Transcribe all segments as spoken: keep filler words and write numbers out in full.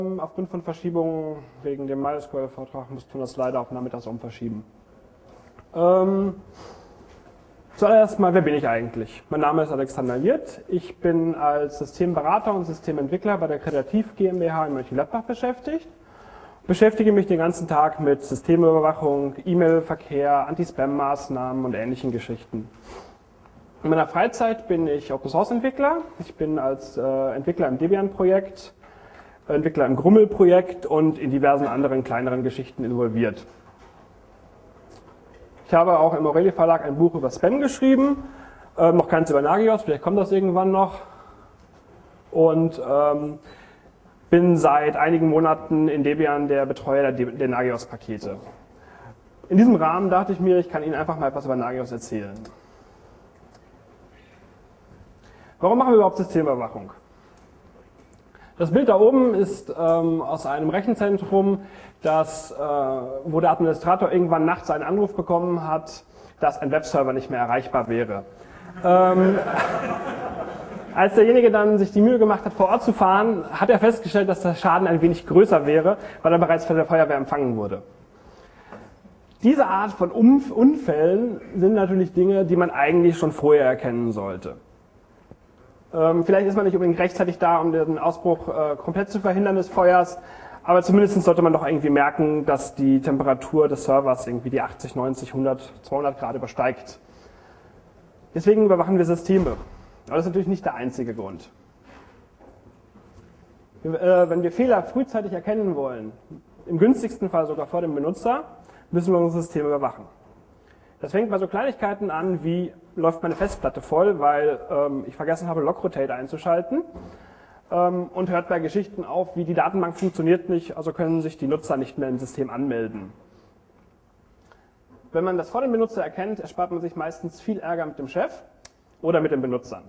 Aufgrund von Verschiebungen wegen dem MySQL-Vortrag musste man das leider auf nachmittags umverschieben. Ähm, zuallererst mal, wer bin ich eigentlich? Mein Name ist Alexander Wirth. Ich bin als Systemberater und Systementwickler bei der Kreativ GmbH in Mönchengladbach beschäftigt. Beschäftige mich den ganzen Tag mit Systemüberwachung, E-Mail-Verkehr, Anti-Spam-Maßnahmen und ähnlichen Geschichten. In meiner Freizeit bin ich Open-Source-Entwickler. Ich bin als äh, Entwickler im Debian-Projekt, Entwickler im Grummel-Projekt und in diversen anderen kleineren Geschichten involviert. Ich habe auch im Aurelie Verlag ein Buch über Spam geschrieben, äh, noch keins über Nagios, vielleicht kommt das irgendwann noch. Und ähm, bin seit einigen Monaten in Debian der Betreuer der, der Nagios-Pakete. In diesem Rahmen dachte ich mir, ich kann Ihnen einfach mal etwas über Nagios erzählen. Warum machen wir überhaupt Systemüberwachung? Das Bild da oben ist ähm, aus einem Rechenzentrum, das, äh, wo der Administrator irgendwann nachts einen Anruf bekommen hat, dass ein Webserver nicht mehr erreichbar wäre. Ähm, als derjenige dann sich die Mühe gemacht hat, vor Ort zu fahren, hat er festgestellt, dass der Schaden ein wenig größer wäre, weil er bereits von der Feuerwehr empfangen wurde. Diese Art von Unfällen sind natürlich Dinge, die man eigentlich schon vorher erkennen sollte. Ähm, vielleicht ist man nicht unbedingt rechtzeitig da, um den Ausbruch äh, komplett zu verhindern des Feuers, aber zumindest sollte man doch irgendwie merken, dass die Temperatur des Servers irgendwie die achtzig, neunzig, hundert, zweihundert Grad übersteigt. Deswegen überwachen wir Systeme. Aber das ist natürlich nicht der einzige Grund. Wir, äh, wenn wir Fehler frühzeitig erkennen wollen, im günstigsten Fall sogar vor dem Benutzer, müssen wir unser System überwachen. Das fängt bei so Kleinigkeiten an, wie läuft meine Festplatte voll, weil ähm, ich vergessen habe, Logrotate einzuschalten, ähm, und hört bei Geschichten auf, wie die Datenbank funktioniert nicht, also können sich die Nutzer nicht mehr im System anmelden. Wenn man das vor dem Benutzer erkennt, erspart man sich meistens viel Ärger mit dem Chef oder mit den Benutzern.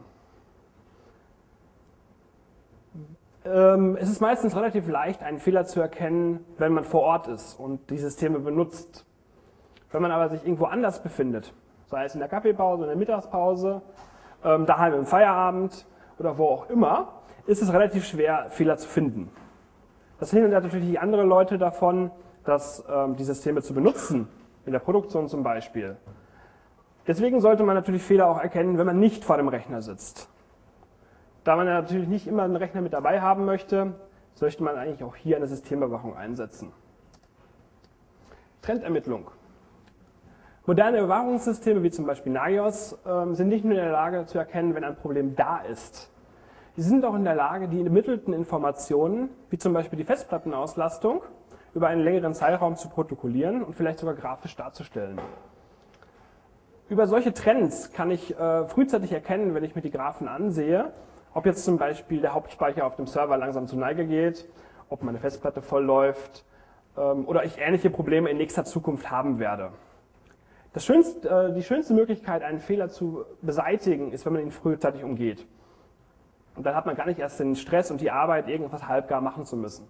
Ähm, es ist meistens relativ leicht, einen Fehler zu erkennen, wenn man vor Ort ist und die Systeme benutzt. Wenn man aber sich irgendwo anders befindet, sei es in der Kaffeepause, in der Mittagspause, ähm, daheim im Feierabend oder wo auch immer, ist es relativ schwer, Fehler zu finden. Das hindert natürlich die anderen Leute davon, dass, ähm, die Systeme zu benutzen, in der Produktion zum Beispiel. Deswegen sollte man natürlich Fehler auch erkennen, wenn man nicht vor dem Rechner sitzt. Da man ja natürlich nicht immer einen Rechner mit dabei haben möchte, sollte man eigentlich auch hier eine Systemüberwachung einsetzen. Trendermittlung. Moderne Überwachungssysteme wie zum Beispiel Nagios ähm, sind nicht nur in der Lage zu erkennen, wenn ein Problem da ist. Sie sind auch in der Lage, die ermittelten Informationen, wie zum Beispiel die Festplattenauslastung, über einen längeren Zeitraum zu protokollieren und vielleicht sogar grafisch darzustellen. Über solche Trends kann ich äh, frühzeitig erkennen, wenn ich mir die Graphen ansehe, ob jetzt zum Beispiel der Hauptspeicher auf dem Server langsam zur Neige geht, ob meine Festplatte voll läuft ähm, oder ich ähnliche Probleme in nächster Zukunft haben werde. Das schönste, äh, die schönste Möglichkeit, einen Fehler zu beseitigen, ist, wenn man ihn frühzeitig umgeht. Und dann hat man gar nicht erst den Stress und die Arbeit, irgendwas halbgar machen zu müssen.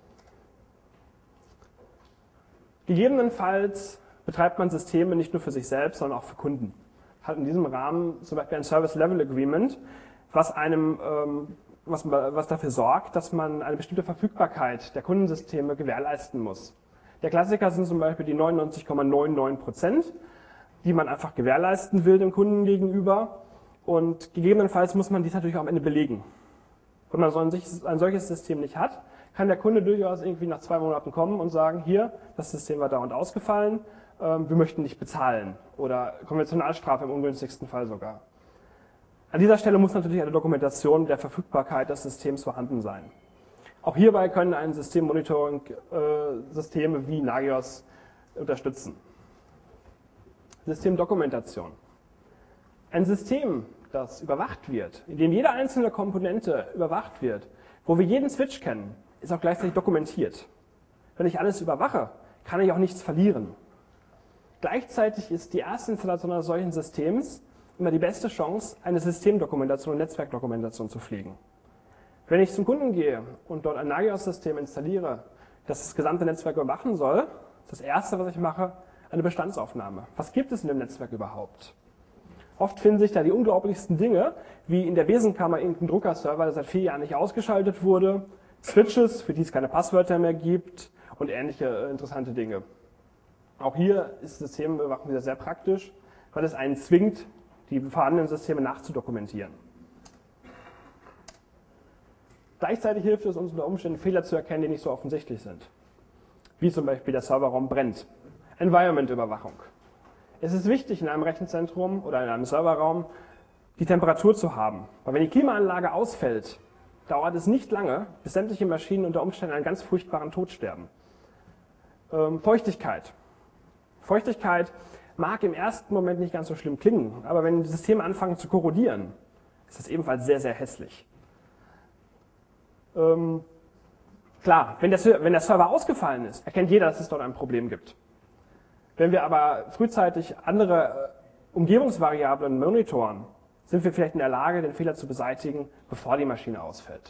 Gegebenenfalls betreibt man Systeme nicht nur für sich selbst, sondern auch für Kunden. Hat in diesem Rahmen zum Beispiel ein Service Level Agreement, was, einem, ähm, was, was dafür sorgt, dass man eine bestimmte Verfügbarkeit der Kundensysteme gewährleisten muss. Der Klassiker sind zum Beispiel die neunundneunzig Komma neunundneunzig Prozent, die man einfach gewährleisten will dem Kunden gegenüber. Und gegebenenfalls muss man dies natürlich auch am Ende belegen. Wenn man so ein, ein solches System nicht hat, kann der Kunde durchaus irgendwie nach zwei Monaten kommen und sagen, hier, das System war dauernd ausgefallen, ähm, wir möchten nicht bezahlen. Oder Konventionalstrafe im ungünstigsten Fall sogar. An dieser Stelle muss natürlich eine Dokumentation der Verfügbarkeit des Systems vorhanden sein. Auch hierbei können ein Systemmonitoring-Systeme äh, wie Nagios unterstützen. Systemdokumentation. Ein System, das überwacht wird, in dem jede einzelne Komponente überwacht wird, wo wir jeden Switch kennen, ist auch gleichzeitig dokumentiert. Wenn ich alles überwache, kann ich auch nichts verlieren. Gleichzeitig ist die erste Installation eines solchen Systems immer die beste Chance, eine Systemdokumentation und Netzwerkdokumentation zu pflegen. Wenn ich zum Kunden gehe und dort ein Nagios-System installiere, das das gesamte Netzwerk überwachen soll, ist das Erste, was ich mache, eine Bestandsaufnahme. Was gibt es in dem Netzwerk überhaupt? Oft finden sich da die unglaublichsten Dinge, wie in der Besenkammer irgendein Druckerserver, der seit vier Jahren nicht ausgeschaltet wurde, Switches, für die es keine Passwörter mehr gibt und ähnliche äh, interessante Dinge. Auch hier ist Systemüberwachung wieder sehr praktisch, weil es einen zwingt, die vorhandenen Systeme nachzudokumentieren. Gleichzeitig hilft es uns unter Umständen, Fehler zu erkennen, die nicht so offensichtlich sind. Wie zum Beispiel der Serverraum brennt. Environment-Überwachung. Es ist wichtig, in einem Rechenzentrum oder in einem Serverraum die Temperatur zu haben. Weil wenn die Klimaanlage ausfällt, dauert es nicht lange, bis sämtliche Maschinen unter Umständen einen ganz furchtbaren Tod sterben. Ähm, Feuchtigkeit. Feuchtigkeit mag im ersten Moment nicht ganz so schlimm klingen, aber wenn die Systeme anfangen zu korrodieren, ist das ebenfalls sehr, sehr hässlich. Ähm, klar, wenn der, wenn der Server ausgefallen ist, erkennt jeder, dass es dort ein Problem gibt. Wenn wir aber frühzeitig andere äh, Umgebungsvariablen monitoren, sind wir vielleicht in der Lage, den Fehler zu beseitigen, bevor die Maschine ausfällt.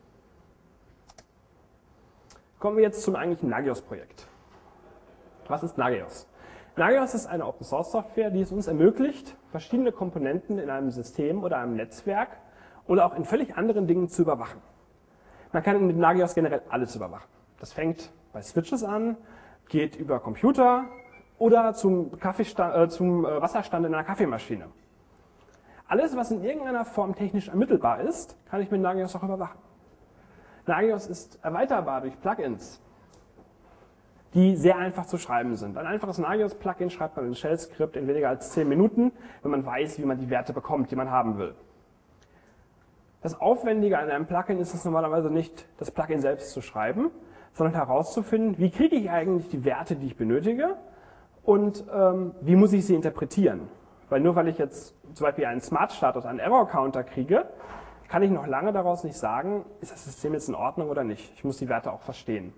Kommen wir jetzt zum eigentlichen Nagios-Projekt. Was ist Nagios? Nagios ist eine Open-Source-Software, die es uns ermöglicht, verschiedene Komponenten in einem System oder einem Netzwerk oder auch in völlig anderen Dingen zu überwachen. Man kann mit Nagios generell alles überwachen. Das fängt bei Switches an, geht über Computer oder zum, Kaffeestand, äh, zum Wasserstand in einer Kaffeemaschine. Alles, was in irgendeiner Form technisch ermittelbar ist, kann ich mit Nagios auch überwachen. Nagios ist erweiterbar durch Plugins, die sehr einfach zu schreiben sind. Ein einfaches Nagios-Plugin schreibt man in Shell-Skript in weniger als zehn Minuten, wenn man weiß, wie man die Werte bekommt, die man haben will. Das Aufwendige an einem Plugin ist es normalerweise nicht, das Plugin selbst zu schreiben, sondern herauszufinden, wie kriege ich eigentlich die Werte, die ich benötige und ähm, wie muss ich sie interpretieren. Weil nur weil ich jetzt zum Beispiel einen Smart-Status, einen Error-Counter kriege, kann ich noch lange daraus nicht sagen, ist das System jetzt in Ordnung oder nicht. Ich muss die Werte auch verstehen.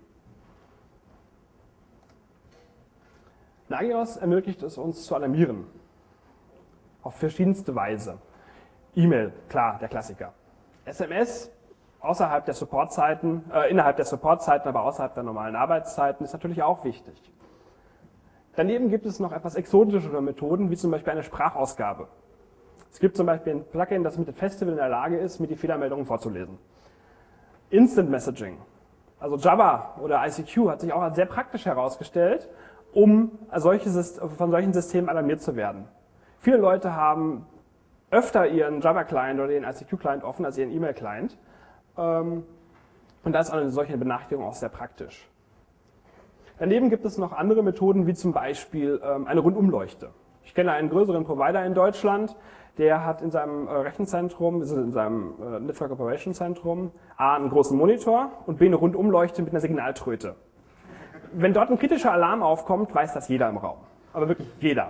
Nagios ermöglicht es uns zu alarmieren. Auf verschiedenste Weise. E-Mail, klar, der Klassiker. S M S, außerhalb der Supportzeiten, äh, innerhalb der Supportzeiten, aber außerhalb der normalen Arbeitszeiten, ist natürlich auch wichtig. Daneben gibt es noch etwas exotischere Methoden, wie zum Beispiel eine Sprachausgabe. Es gibt zum Beispiel ein Plugin, das mit dem Festival in der Lage ist, mir die Fehlermeldungen vorzulesen. Instant Messaging, also Jabber oder I C Q, hat sich auch als sehr praktisch herausgestellt, um solche, von solchen Systemen alarmiert zu werden. Viele Leute haben öfter ihren Jabber-Client oder ihren I C Q-Client offen als ihren E-Mail-Client. Und da ist eine solche Benachrichtigung auch sehr praktisch. Daneben gibt es noch andere Methoden, wie zum Beispiel eine Rundumleuchte. Ich kenne einen größeren Provider in Deutschland, der hat in seinem Rechenzentrum, in seinem Network Operation Zentrum A einen großen Monitor und B eine Rundumleuchte mit einer Signaltröte. Wenn dort ein kritischer Alarm aufkommt, weiß das jeder im Raum. Aber wirklich jeder.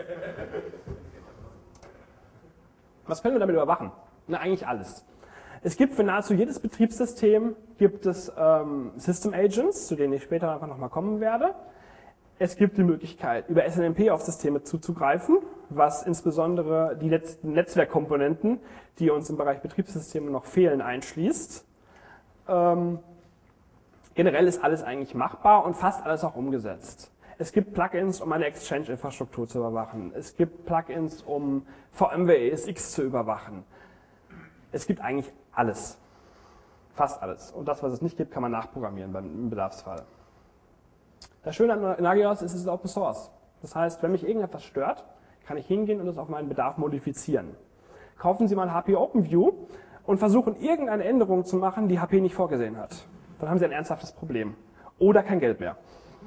Was können wir damit überwachen? Na, eigentlich alles. Es gibt für nahezu jedes Betriebssystem gibt es ähm, System Agents, zu denen ich später einfach nochmal kommen werde. Es gibt die Möglichkeit, über S N M P auf Systeme zuzugreifen, was insbesondere die letzten Netzwerkkomponenten, die uns im Bereich Betriebssysteme noch fehlen, einschließt. Ähm, generell ist alles eigentlich machbar und fast alles auch umgesetzt. Es gibt Plugins, um eine Exchange-Infrastruktur zu überwachen. Es gibt Plugins, um V M W E S X zu überwachen. Es gibt eigentlich alles. Fast alles. Und das, was es nicht gibt, kann man nachprogrammieren im Bedarfsfall. Das Schöne an Nagios ist, es ist Open Source. Das heißt, wenn mich irgendetwas stört, kann ich hingehen und es auf meinen Bedarf modifizieren. Kaufen Sie mal H P OpenView und versuchen, irgendeine Änderung zu machen, die H P nicht vorgesehen hat. Dann haben Sie ein ernsthaftes Problem. Oder kein Geld mehr.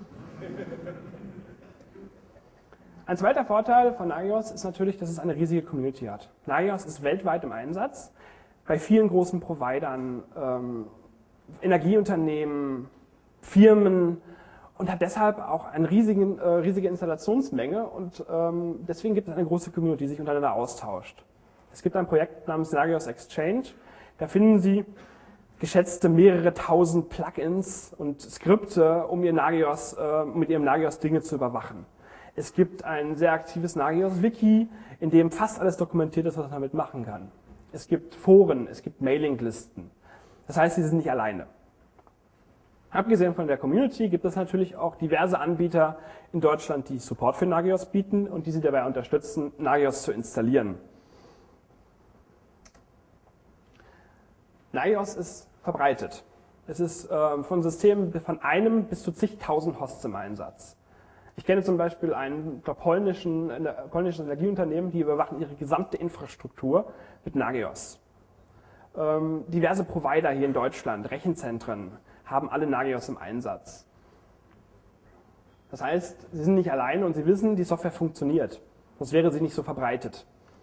Ein zweiter Vorteil von Nagios ist natürlich, dass es eine riesige Community hat. Nagios ist weltweit im Einsatz, bei vielen großen Providern, ähm, Energieunternehmen, Firmen und hat deshalb auch eine riesigen, äh, riesige Installationsmenge und ähm, deswegen gibt es eine große Community, die sich untereinander austauscht. Es gibt ein Projekt namens Nagios Exchange, da finden Sie geschätzte mehrere tausend Plugins und Skripte, um ihr Nagios, äh, mit ihrem Nagios Dinge zu überwachen. Es gibt ein sehr aktives Nagios-Wiki, in dem fast alles dokumentiert ist, was man damit machen kann. Es gibt Foren, es gibt Mailinglisten. Das heißt, Sie sind nicht alleine. Abgesehen von der Community gibt es natürlich auch diverse Anbieter in Deutschland, die Support für Nagios bieten und die Sie dabei unterstützen, Nagios zu installieren. Nagios ist verbreitet. Es ist äh, von Systemen von einem bis zu zigtausend Hosts im Einsatz. Ich kenne zum Beispiel ein polnischen, ein polnisches Energieunternehmen, die überwachen ihre gesamte Infrastruktur mit Nagios. Ähm, diverse Provider hier in Deutschland, Rechenzentren, haben alle Nagios im Einsatz. Das heißt, sie sind nicht alleine und sie wissen, die Software funktioniert. Sonst wäre sie nicht so verbreitet.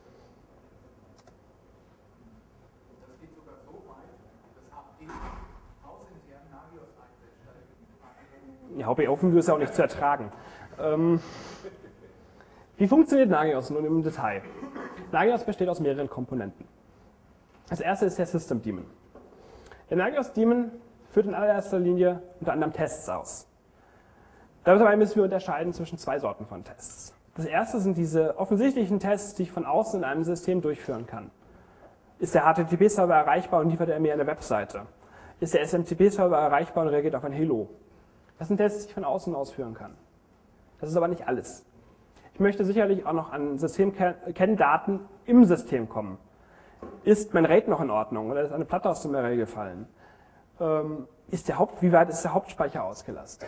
Das geht sogar so weit, dass H P hausintern Nagios einsetzt. Ja, H P OpenView ist ja auch nicht zu ertragen. Ähm, wie funktioniert Nagios nun im Detail? Nagios besteht aus mehreren Komponenten. Das erste ist der System Daemon. Der Nagios Daemon führt in allererster Linie unter anderem Tests aus. Dabei müssen wir unterscheiden zwischen zwei Sorten von Tests. Das erste sind diese offensichtlichen Tests, die ich von außen in einem System durchführen kann. Ist der H T T P-Server erreichbar und liefert er mir eine Webseite? Ist der S M T P-Server erreichbar und reagiert auf ein Hello? Das sind Tests, die ich von außen ausführen kann. Das ist aber nicht alles. Ich möchte sicherlich auch noch an Systemkenndaten im System kommen. Ist mein RAID noch in Ordnung oder ist eine Platte aus dem Array gefallen? Ähm, ist der Haupt, wie weit ist der Hauptspeicher ausgelastet?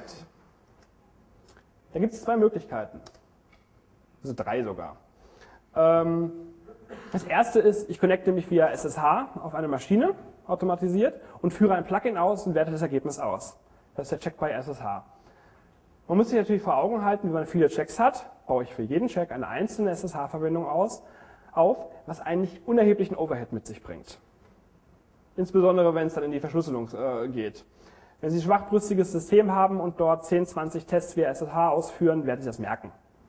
Da gibt es zwei Möglichkeiten. Also drei sogar. Ähm, das erste ist, ich connecte mich via S S H auf eine Maschine, automatisiert, und führe ein Plugin aus und werte das Ergebnis aus. Das ist der Check by S S H. Man muss sich natürlich vor Augen halten, wenn man viele Checks hat, baue ich für jeden Check eine einzelne S S H-Verbindung aus, auf, was einen nicht unerheblichen Overhead mit sich bringt. Insbesondere, wenn es dann in die Verschlüsselung äh, geht. Wenn Sie ein schwachbrüstiges System haben und dort zehn, zwanzig Tests via S S H ausführen, werden Sie das merken.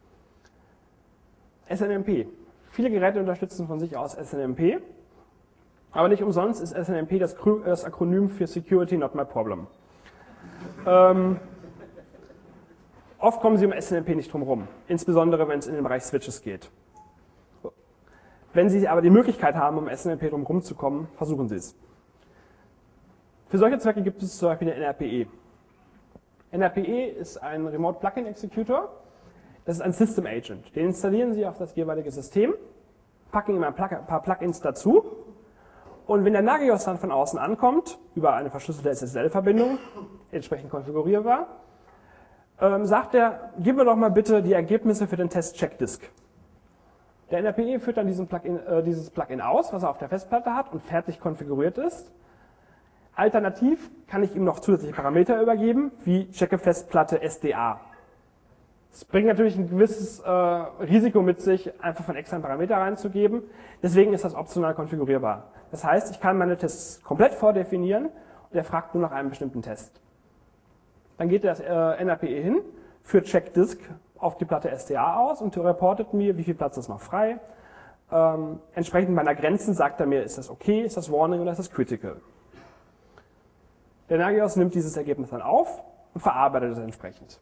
S N M P. Viele Geräte unterstützen von sich aus S N M P, aber nicht umsonst ist S N M P das, das Akronym für Security Not My Problem. Ähm, oft kommen Sie um S N M P nicht drum herum, insbesondere wenn es in den Bereich Switches geht. Wenn Sie aber die Möglichkeit haben, um S N M P drum herum zu kommen, versuchen Sie es. Für solche Zwecke gibt es zum Beispiel den N R P E. N R P E ist ein Remote Plugin Executor. Das ist ein System Agent. Den installieren Sie auf das jeweilige System, packen ihm ein paar Plugins dazu und wenn der Nagios dann von außen ankommt, über eine verschlüsselte S S L-Verbindung, entsprechend konfigurierbar, ähm, sagt er, gib mir doch mal bitte die Ergebnisse für den Test Checkdisk. Der N R P E führt dann diesen Plugin, äh, dieses Plugin aus, was er auf der Festplatte hat und fertig konfiguriert ist. Alternativ kann ich ihm noch zusätzliche Parameter übergeben, wie checke Festplatte S D A. Das bringt natürlich ein gewisses äh, Risiko mit sich, einfach von externen Parameter reinzugeben. Deswegen ist das optional konfigurierbar. Das heißt, ich kann meine Tests komplett vordefinieren und er fragt nur nach einem bestimmten Test. Dann geht das äh, N R P E hin, führt Checkdisk auf die Platte S D A aus und reportet mir, wie viel Platz ist noch frei. Ähm, entsprechend meiner Grenzen sagt er mir, ist das okay, ist das Warning oder ist das Critical. Der Nagios nimmt dieses Ergebnis dann auf und verarbeitet es entsprechend.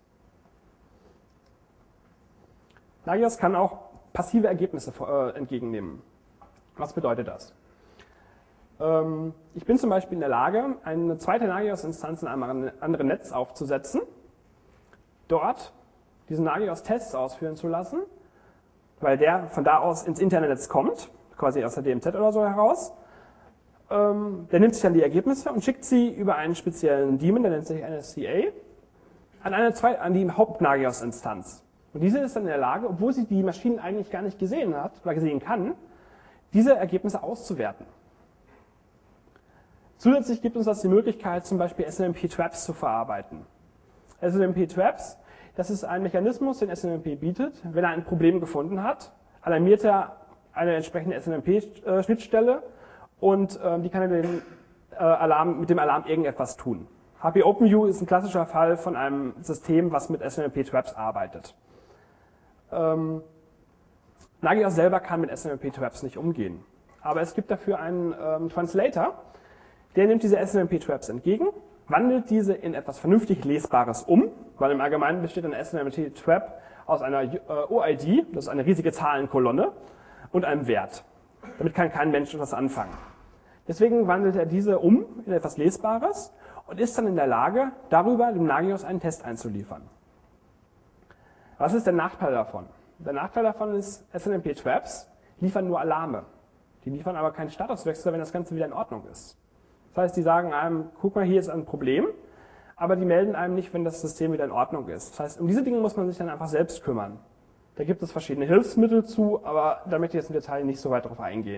Nagios kann auch passive Ergebnisse äh, entgegennehmen. Was bedeutet das? Ähm, ich bin zum Beispiel in der Lage, eine zweite Nagios-Instanz in einem anderen Netz aufzusetzen, dort diesen Nagios-Tests ausführen zu lassen, weil der von da aus ins interne Netz kommt, quasi aus der D M Z oder so heraus. Ähm, der nimmt sich dann die Ergebnisse und schickt sie über einen speziellen Daemon, der nennt sich N S C A, an, eine Zwei an die Haupt-Nagios-Instanz. Und diese ist dann in der Lage, obwohl sie die Maschinen eigentlich gar nicht gesehen hat oder gesehen kann, diese Ergebnisse auszuwerten. Zusätzlich gibt uns das die Möglichkeit, zum Beispiel S N M P-Traps zu verarbeiten. S N M P-Traps, das ist ein Mechanismus, den S N M P bietet. Wenn er ein Problem gefunden hat, alarmiert er eine entsprechende S N M P-Schnittstelle und äh, die kann den, äh, Alarm, mit dem Alarm irgendetwas tun. H P OpenView ist ein klassischer Fall von einem System, was mit S N M P-Traps arbeitet. Ähm, Nagios selber kann mit S N M P-Traps nicht umgehen. Aber es gibt dafür einen ähm, Translator, der nimmt diese S N M P-Traps entgegen, wandelt diese in etwas vernünftig Lesbares um, weil im Allgemeinen besteht eine S N M P-Trap aus einer äh, O I D, das ist eine riesige Zahlenkolonne, und einem Wert. Damit kann kein Mensch etwas anfangen. Deswegen wandelt er diese um in etwas Lesbares und ist dann in der Lage, darüber dem Nagios einen Test einzuliefern. Was ist der Nachteil davon? Der Nachteil davon ist, S N M P-Traps liefern nur Alarme. Die liefern aber keinen Statuswechsel, wenn das Ganze wieder in Ordnung ist. Das heißt, die sagen einem, guck mal, hier ist ein Problem, aber die melden einem nicht, wenn das System wieder in Ordnung ist. Das heißt, um diese Dinge muss man sich dann einfach selbst kümmern. Da gibt es verschiedene Hilfsmittel zu, aber da möchte ich jetzt im Detail nicht so weit drauf eingehen.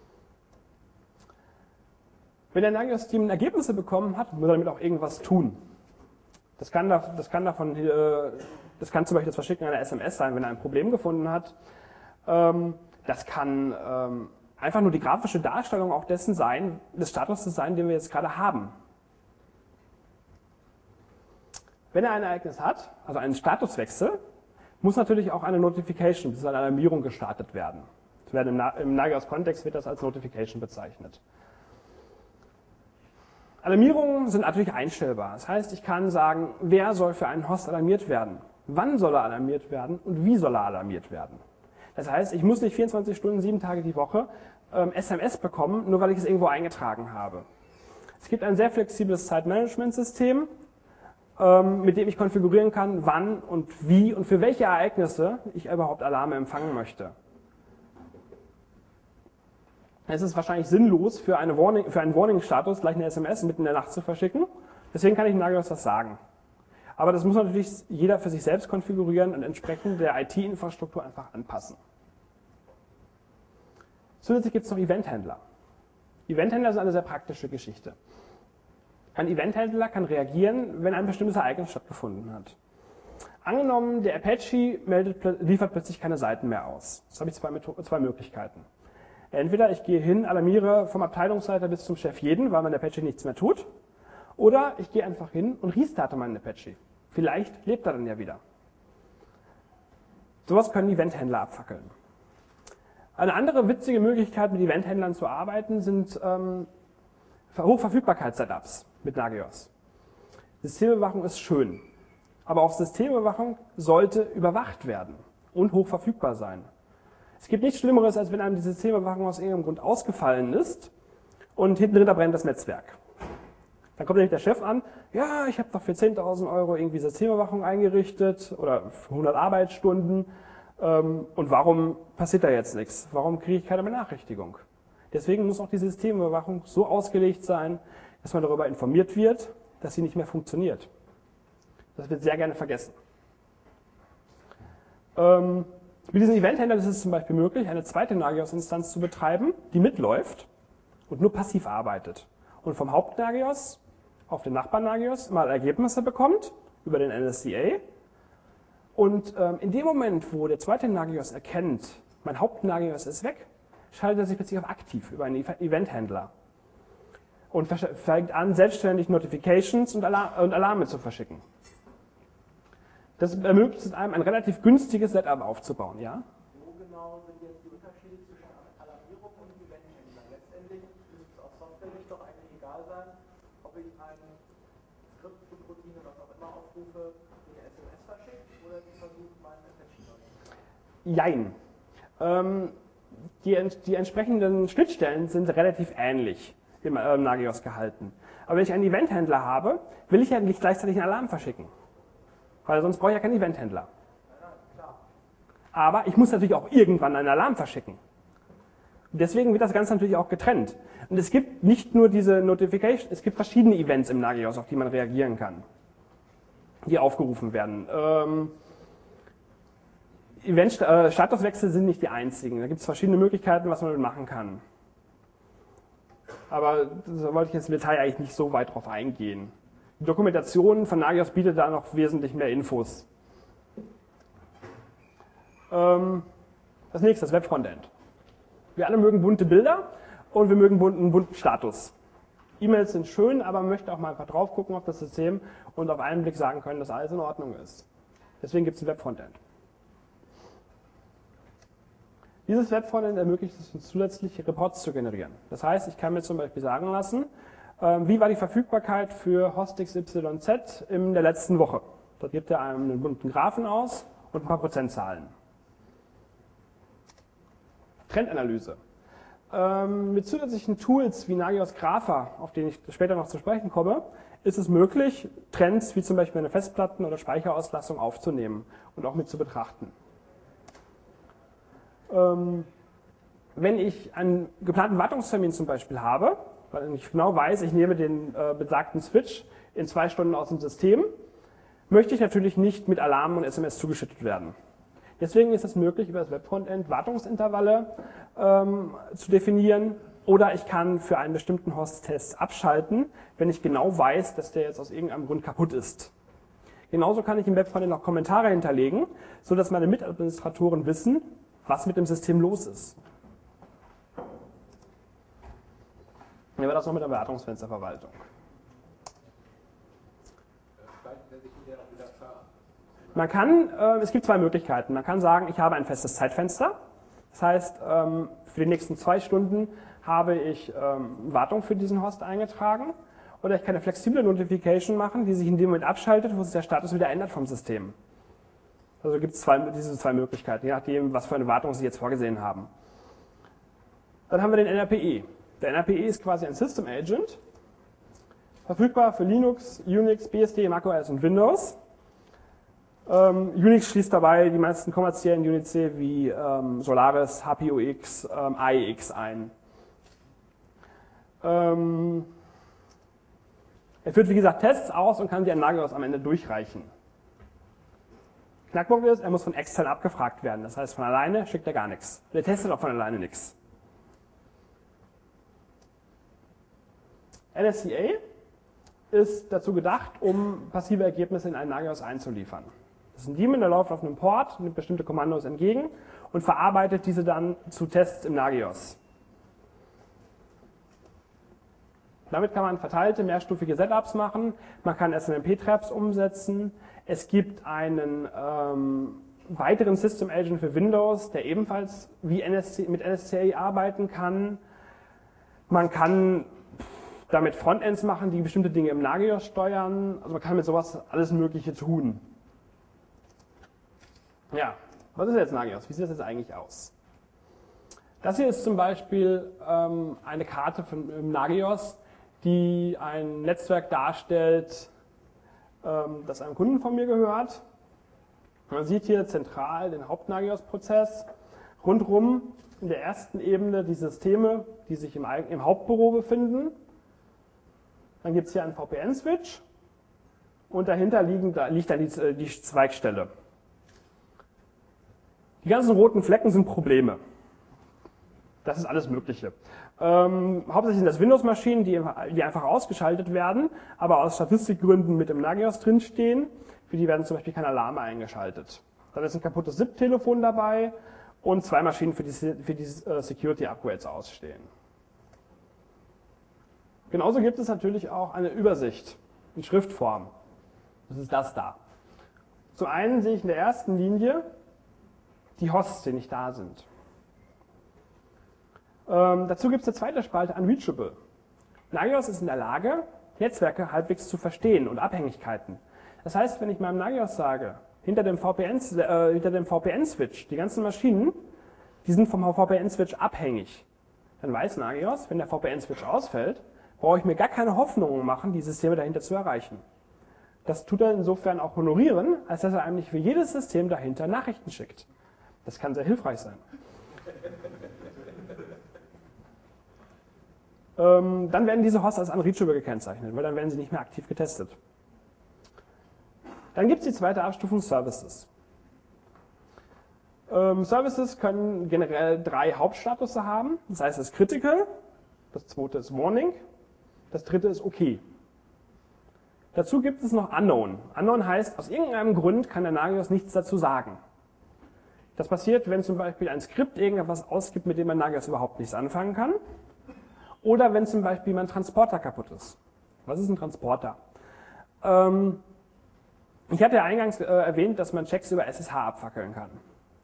Wenn der Nagios-Team Ergebnisse bekommen hat, muss er damit auch irgendwas tun. Das kann, da, das kann davon, das kann zum Beispiel das Verschicken einer S M S sein, wenn er ein Problem gefunden hat. Das kann einfach nur die grafische Darstellung auch dessen sein, des Status sein, den wir jetzt gerade haben. Wenn er ein Ereignis hat, also einen Statuswechsel, muss natürlich auch eine Notification, also eine Alarmierung gestartet werden. Das werden im, im Nagios-Kontext wird das als Notification bezeichnet. Alarmierungen sind natürlich einstellbar. Das heißt, ich kann sagen, wer soll für einen Host alarmiert werden, wann soll er alarmiert werden und wie soll er alarmiert werden. Das heißt, ich muss nicht vierundzwanzig Stunden, sieben Tage die Woche ähm, S M S bekommen, nur weil ich es irgendwo eingetragen habe. Es gibt ein sehr flexibles Zeitmanagementsystem, ähm, mit dem ich konfigurieren kann, wann und wie und für welche Ereignisse ich überhaupt Alarme empfangen möchte. Es ist wahrscheinlich sinnlos, für, eine Warning, für einen Warning-Status gleich eine S M S mitten in der Nacht zu verschicken. Deswegen kann ich Nagios das sagen. Aber das muss natürlich jeder für sich selbst konfigurieren und entsprechend der I T-Infrastruktur einfach anpassen. Zusätzlich gibt es noch Eventhändler. Eventhändler sind eine sehr praktische Geschichte. Ein Eventhändler kann reagieren, wenn ein bestimmtes Ereignis stattgefunden hat. Angenommen, der Apache meldet, liefert plötzlich keine Seiten mehr aus. Jetzt habe ich zwei, zwei Möglichkeiten. Entweder ich gehe hin, alarmiere vom Abteilungsleiter bis zum Chef jeden, weil mein Apache nichts mehr tut. Oder ich gehe einfach hin und restarte meinen Apache. Vielleicht lebt er dann ja wieder. Sowas können Eventhändler abfackeln. Eine andere witzige Möglichkeit, mit Eventhändlern zu arbeiten, sind ähm, Hochverfügbarkeits-Setups mit Nagios. Systemüberwachung ist schön, aber auch Systemüberwachung sollte überwacht werden und hochverfügbar sein. Es gibt nichts Schlimmeres, als wenn einem die Systemüberwachung aus irgendeinem Grund ausgefallen ist und hinten drin brennt das Netzwerk. Dann kommt nämlich der Chef an, ja, ich habe doch für zehntausend Euro irgendwie Systemüberwachung eingerichtet oder für hundert Arbeitsstunden ähm, und warum passiert da jetzt nichts? Warum kriege ich keine Benachrichtigung? Deswegen muss auch die Systemüberwachung so ausgelegt sein, dass man darüber informiert wird, dass sie nicht mehr funktioniert. Das wird sehr gerne vergessen. Ähm, mit diesen Eventhändlern ist es zum Beispiel möglich, eine zweite Nagios-Instanz zu betreiben, die mitläuft und nur passiv arbeitet. Und vom Haupt-Nagios auf den Nachbarn-Nagios mal Ergebnisse bekommt über den N S C A. Und ähm, in dem Moment, wo der zweite Nagios erkennt, mein Haupt-Nagios ist weg, schaltet er sich plötzlich auf aktiv über einen Eventhändler und fängt an, selbstständig Notifications und, Alarm und Alarme zu verschicken. Das ermöglicht es einem, ein relativ günstiges Setup aufzubauen. Ja? Wo genau sind jetzt die Unterschiede zwischen Alarmierung und Eventhändler? Letztendlich müsste es auf Software-Sicht doch eigentlich egal sein, ob ich ein Skript, Routine, was auch immer aufrufe, eine S M S verschickt oder die versucht, meinen Apache neu zu machen. Jein. Ähm, die, die entsprechenden Schnittstellen sind relativ ähnlich im äh, Nagios gehalten. Aber wenn ich einen Eventhändler habe, will ich ja nicht gleichzeitig einen Alarm verschicken. Weil sonst brauche ich ja keinen Eventhändler. Aber ich muss natürlich auch irgendwann einen Alarm verschicken. Und deswegen wird das Ganze natürlich auch getrennt. Und es gibt nicht nur diese Notification, es gibt verschiedene Events im Nagios, auf die man reagieren kann, die aufgerufen werden. Ähm, Event, äh, Statuswechsel sind nicht die einzigen. Da gibt es verschiedene Möglichkeiten, was man damit machen kann. Aber da wollte ich jetzt im Detail eigentlich nicht so weit drauf eingehen. Die Dokumentation von Nagios bietet da noch wesentlich mehr Infos. Ähm, das nächste, das Web-Frontend. Wir alle mögen bunte Bilder und wir mögen bunten, bunten Status. E-Mails sind schön, aber man möchte auch mal einfach drauf gucken auf das System und auf einen Blick sagen können, dass alles in Ordnung ist. Deswegen gibt es ein Web-Frontend. Dieses Web-Frontend ermöglicht es uns zusätzlich, Reports zu generieren. Das heißt, ich kann mir zum Beispiel sagen lassen, wie war die Verfügbarkeit für Host X Y Z in der letzten Woche. Dort gibt er einem einen bunten Graphen aus und ein paar Prozentzahlen. Trendanalyse. Ähm, mit zusätzlichen Tools wie Nagios Grapher, auf den ich später noch zu sprechen komme, ist es möglich, Trends wie zum Beispiel eine Festplatten- oder Speicherauslastung aufzunehmen und auch mit zu betrachten. Ähm, wenn ich einen geplanten Wartungstermin zum Beispiel habe, weil ich genau weiß, ich nehme den äh, besagten Switch in zwei Stunden aus dem System, möchte ich natürlich nicht mit Alarmen und S M S zugeschüttet werden. Deswegen ist es möglich, über das Web-Frontend Wartungsintervalle ähm, zu definieren, oder ich kann für einen bestimmten Host Tests abschalten, wenn ich genau weiß, dass der jetzt aus irgendeinem Grund kaputt ist. Genauso kann ich im Web-Frontend auch Kommentare hinterlegen, sodass meine Mitadministratoren wissen, was mit dem System los ist. Nehmen wir das noch mit der Wartungsfensterverwaltung. Man kann, äh, es gibt zwei Möglichkeiten. Man kann sagen, ich habe ein festes Zeitfenster. Das heißt, ähm, für die nächsten zwei Stunden habe ich ähm, Wartung für diesen Host eingetragen. Oder ich kann eine flexible Notification machen, die sich in dem Moment abschaltet, wo sich der Status wieder ändert vom System. Also gibt es zwei, diese zwei Möglichkeiten, je nachdem, was für eine Wartung Sie jetzt vorgesehen haben. Dann haben wir den N R P E. Der N R P E ist quasi ein System Agent, verfügbar für Linux, Unix, B S D, macOS und Windows. Ähm, Unix schließt dabei die meisten kommerziellen Unix wie ähm, Solaris, H P O X, ähm, A E X ein. Ähm, er führt, wie gesagt, Tests aus und kann die an Nagios am Ende durchreichen. Knackpunkt ist, er muss von extern abgefragt werden. Das heißt, von alleine schickt er gar nichts. Der testet auch von alleine nichts. N S C A ist dazu gedacht, um passive Ergebnisse in einen Nagios einzuliefern. Das ist ein Daemon, der läuft auf einem Port, nimmt bestimmte Kommandos entgegen und verarbeitet diese dann zu Tests im Nagios. Damit kann man verteilte, mehrstufige Setups machen. Man kann S N M P-Traps umsetzen. Es gibt einen ähm, weiteren System Agent für Windows, der ebenfalls wie N S C, mit N S C A arbeiten kann. Man kann damit Frontends machen, die bestimmte Dinge im Nagios steuern. Also man kann mit sowas alles Mögliche tun. Ja, was ist jetzt Nagios? Wie sieht das jetzt eigentlich aus? Das hier ist zum Beispiel ähm, eine Karte von ähm, Nagios, die ein Netzwerk darstellt, ähm, das einem Kunden von mir gehört. Man sieht hier zentral den Haupt-Nagios-Prozess. Rundherum in der ersten Ebene die Systeme, die sich im, im Hauptbüro befinden. Dann gibt es hier einen V P N-Switch und dahinter liegen, da liegt dann die, die Zweigstelle. Die ganzen roten Flecken sind Probleme. Das ist alles Mögliche. Ähm, hauptsächlich sind das Windows-Maschinen, die, die einfach ausgeschaltet werden, aber aus Statistikgründen mit im Nagios drinstehen. Für die werden zum Beispiel keine Alarme eingeschaltet. Dann ist ein kaputtes S I P-Telefon dabei und zwei Maschinen für die, für die uh, Security-Upgrades ausstehen. Genauso gibt es natürlich auch eine Übersicht in Schriftform. Das ist das da. Zum einen sehe ich in der ersten Linie die Hosts, die nicht da sind. Ähm, dazu gibt es eine zweite Spalte, Unreachable. Nagios ist in der Lage, Netzwerke halbwegs zu verstehen und Abhängigkeiten. Das heißt, wenn ich meinem Nagios sage, hinter dem V P N, äh, hinter dem V P N-Switch, die ganzen Maschinen, die sind vom V P N-Switch abhängig, dann weiß Nagios, wenn der V P N-Switch ausfällt, brauche ich mir gar keine Hoffnungen machen, die Systeme dahinter zu erreichen. Das tut er insofern auch honorieren, als dass er eigentlich für jedes System dahinter Nachrichten schickt. Das kann sehr hilfreich sein. ähm, dann werden diese Hosts als unreachable gekennzeichnet, weil dann werden sie nicht mehr aktiv getestet. Dann gibt es die zweite Abstufung Services. Ähm, Services können generell drei Hauptstatus haben. Das heißt, das ist Critical, das zweite ist Warning, das dritte ist OK. Dazu gibt es noch Unknown. Unknown heißt, aus irgendeinem Grund kann der Nagios nichts dazu sagen. Das passiert, wenn zum Beispiel ein Skript irgendetwas ausgibt, mit dem man Nagios überhaupt nichts anfangen kann. Oder wenn zum Beispiel mein Transporter kaputt ist. Was ist ein Transporter? Ähm, ich hatte ja eingangs äh, erwähnt, dass man Checks über S S H abfackeln kann.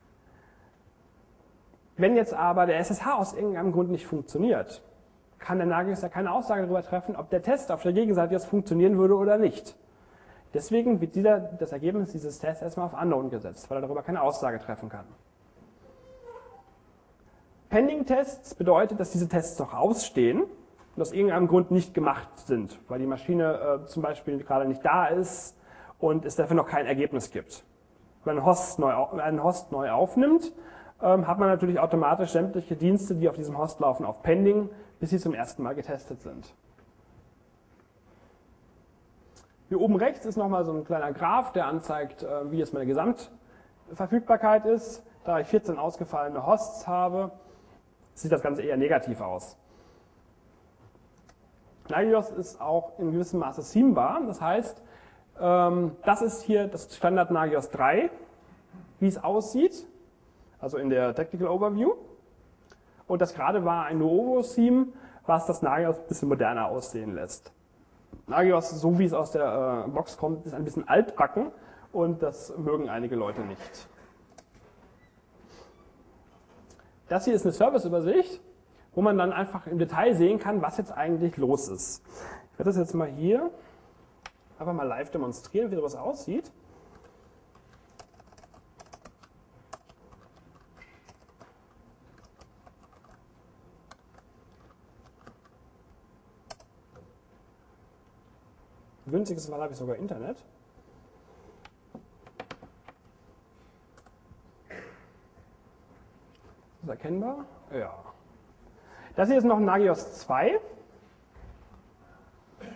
Wenn jetzt aber der S S H aus irgendeinem Grund nicht funktioniert, kann der Nagios ja keine Aussage darüber treffen, ob der Test auf der Gegenseite jetzt funktionieren würde oder nicht. Deswegen wird dieser, das Ergebnis dieses Tests erstmal auf Unknown gesetzt, weil er darüber keine Aussage treffen kann. Pending-Tests bedeutet, dass diese Tests noch ausstehen und aus irgendeinem Grund nicht gemacht sind, weil die Maschine äh, zum Beispiel gerade nicht da ist und es dafür noch kein Ergebnis gibt. Wenn man einen Host neu, einen Host neu aufnimmt, ähm, hat man natürlich automatisch sämtliche Dienste, die auf diesem Host laufen, auf Pending, bis sie zum ersten Mal getestet sind. Hier oben rechts ist nochmal so ein kleiner Graph, der anzeigt, wie jetzt meine Gesamtverfügbarkeit ist. Da ich vierzehn ausgefallene Hosts habe, sieht das Ganze eher negativ aus. Nagios ist auch in gewissem Maße seambar, das heißt, das ist hier das Standard Nagios drei, wie es aussieht, also in der Technical Overview. Und das gerade war ein Nuovo-Theme, was das Nagios ein bisschen moderner aussehen lässt. Nagios, so wie es aus der äh, Box kommt, ist ein bisschen altbacken und das mögen einige Leute nicht. Das hier ist eine Serviceübersicht, wo man dann einfach im Detail sehen kann, was jetzt eigentlich los ist. Ich werde das jetzt mal hier einfach mal live demonstrieren, wie sowas aussieht. Günstiges Mal habe ich sogar Internet. Ist das erkennbar? Ja. Das hier ist noch ein Nagios zwei. Ist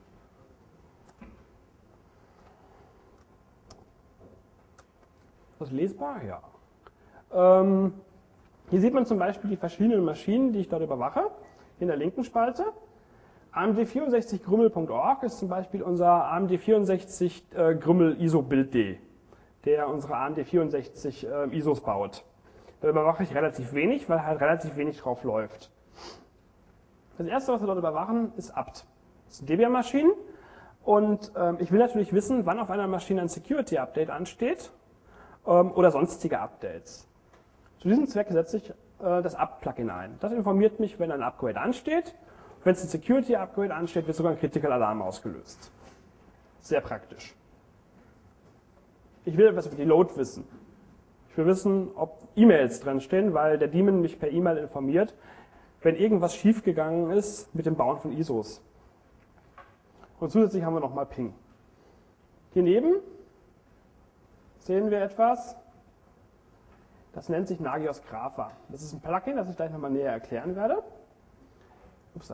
das lesbar? Ja. Ähm, hier sieht man zum Beispiel die verschiedenen Maschinen, die ich dort überwache, in der linken Spalte. A M D vierundsechzig Grümmel Punkt org ist zum Beispiel unser A M D vierundsechzig äh, Grümmel I S O Build D, der unsere A M D vierundsechzig äh, I S Os baut. Da überwache ich relativ wenig, weil halt relativ wenig drauf läuft. Das erste, was wir dort überwachen, ist apt. Das sind Debian-Maschinen und ähm, ich will natürlich wissen, wann auf einer Maschine ein Security-Update ansteht ähm, oder sonstige Updates. Zu diesem Zweck setze ich äh, das apt-Plugin ein. Das informiert mich, wenn ein Upgrade ansteht. Wenn es ein Security-Upgrade ansteht, wird sogar ein Critical Alarm ausgelöst. Sehr praktisch. Ich will etwas über die Load wissen. Ich will wissen, ob E-Mails drin stehen, weil der Daemon mich per E-Mail informiert, wenn irgendwas schiefgegangen ist mit dem Bauen von I S Os. Und zusätzlich haben wir nochmal Ping. Hier neben sehen wir etwas, das nennt sich Nagios Grapher. Das ist ein Plugin, das ich gleich nochmal näher erklären werde. Upsa.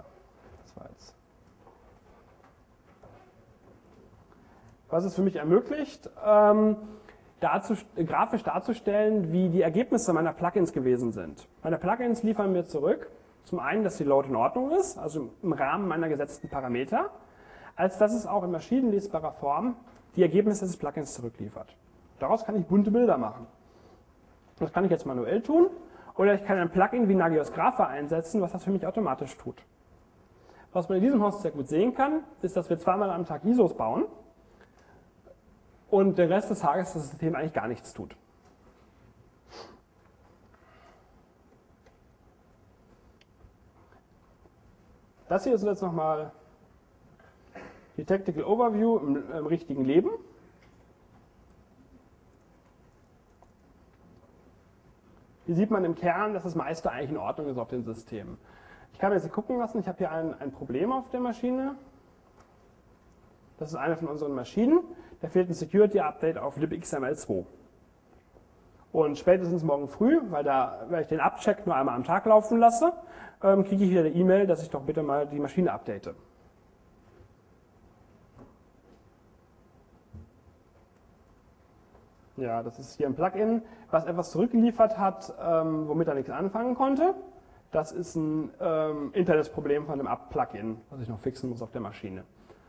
Was es für mich ermöglicht, ähm, dazu, grafisch darzustellen, wie die Ergebnisse meiner Plugins gewesen sind. Meine Plugins liefern mir zurück, zum einen, dass die Load in Ordnung ist, also im Rahmen meiner gesetzten Parameter, als dass es auch in maschinenlesbarer Form die Ergebnisse des Plugins zurückliefert. Daraus kann ich bunte Bilder machen. Das kann ich jetzt manuell tun, oder ich kann ein Plugin wie Nagios Grapher einsetzen, was das für mich automatisch tut. Was man in diesem Host sehr gut sehen kann, ist, dass wir zweimal am Tag I S Os bauen und den Rest des Tages das System eigentlich gar nichts tut. Das hier ist jetzt nochmal die Technical Overview im, im richtigen Leben. Hier sieht man im Kern, dass das meiste eigentlich in Ordnung ist auf den Systemen. Ich kann mir jetzt gucken lassen, ich habe hier ein, ein Problem auf der Maschine. Das ist eine von unseren Maschinen. Da fehlt ein Security-Update auf libxml zwei. Und spätestens morgen früh, weil, da, weil ich den Abcheck nur einmal am Tag laufen lasse, ähm, kriege ich wieder eine E-Mail, dass ich doch bitte mal die Maschine update. Ja, das ist hier ein Plugin, was etwas zurückgeliefert hat, ähm, womit er nichts anfangen konnte. Das ist ein ähm, internes Problem von dem apt-Plugin, was ich noch fixen muss auf der Maschine.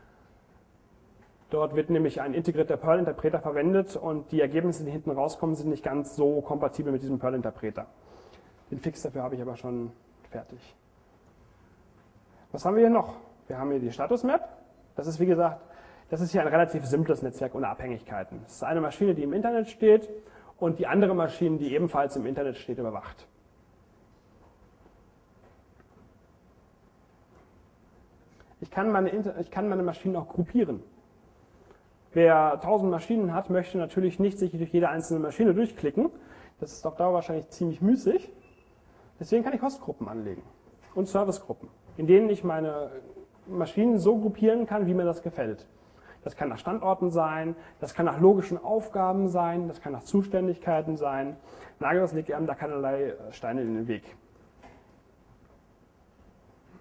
Dort wird nämlich ein integrierter Perl-Interpreter verwendet und die Ergebnisse, die hinten rauskommen, sind nicht ganz so kompatibel mit diesem Perl-Interpreter. Den Fix dafür habe ich aber schon fertig. Was haben wir hier noch? Wir haben hier die Status-Map. Das ist, wie gesagt, das ist hier ein relativ simples Netzwerk ohne Abhängigkeiten. Es ist eine Maschine, die im Internet steht und die andere Maschine, die ebenfalls im Internet steht, überwacht. Ich kann meine, ich kann meine Maschinen auch gruppieren. Wer tausend Maschinen hat, möchte natürlich nicht sich durch jede einzelne Maschine durchklicken. Das ist auf Dauer wahrscheinlich ziemlich müßig. Deswegen kann ich Hostgruppen anlegen und Servicegruppen, in denen ich meine Maschinen so gruppieren kann, wie mir das gefällt. Das kann nach Standorten sein, das kann nach logischen Aufgaben sein, das kann nach Zuständigkeiten sein. Nagios legt einem da keinerlei Steine in den Weg.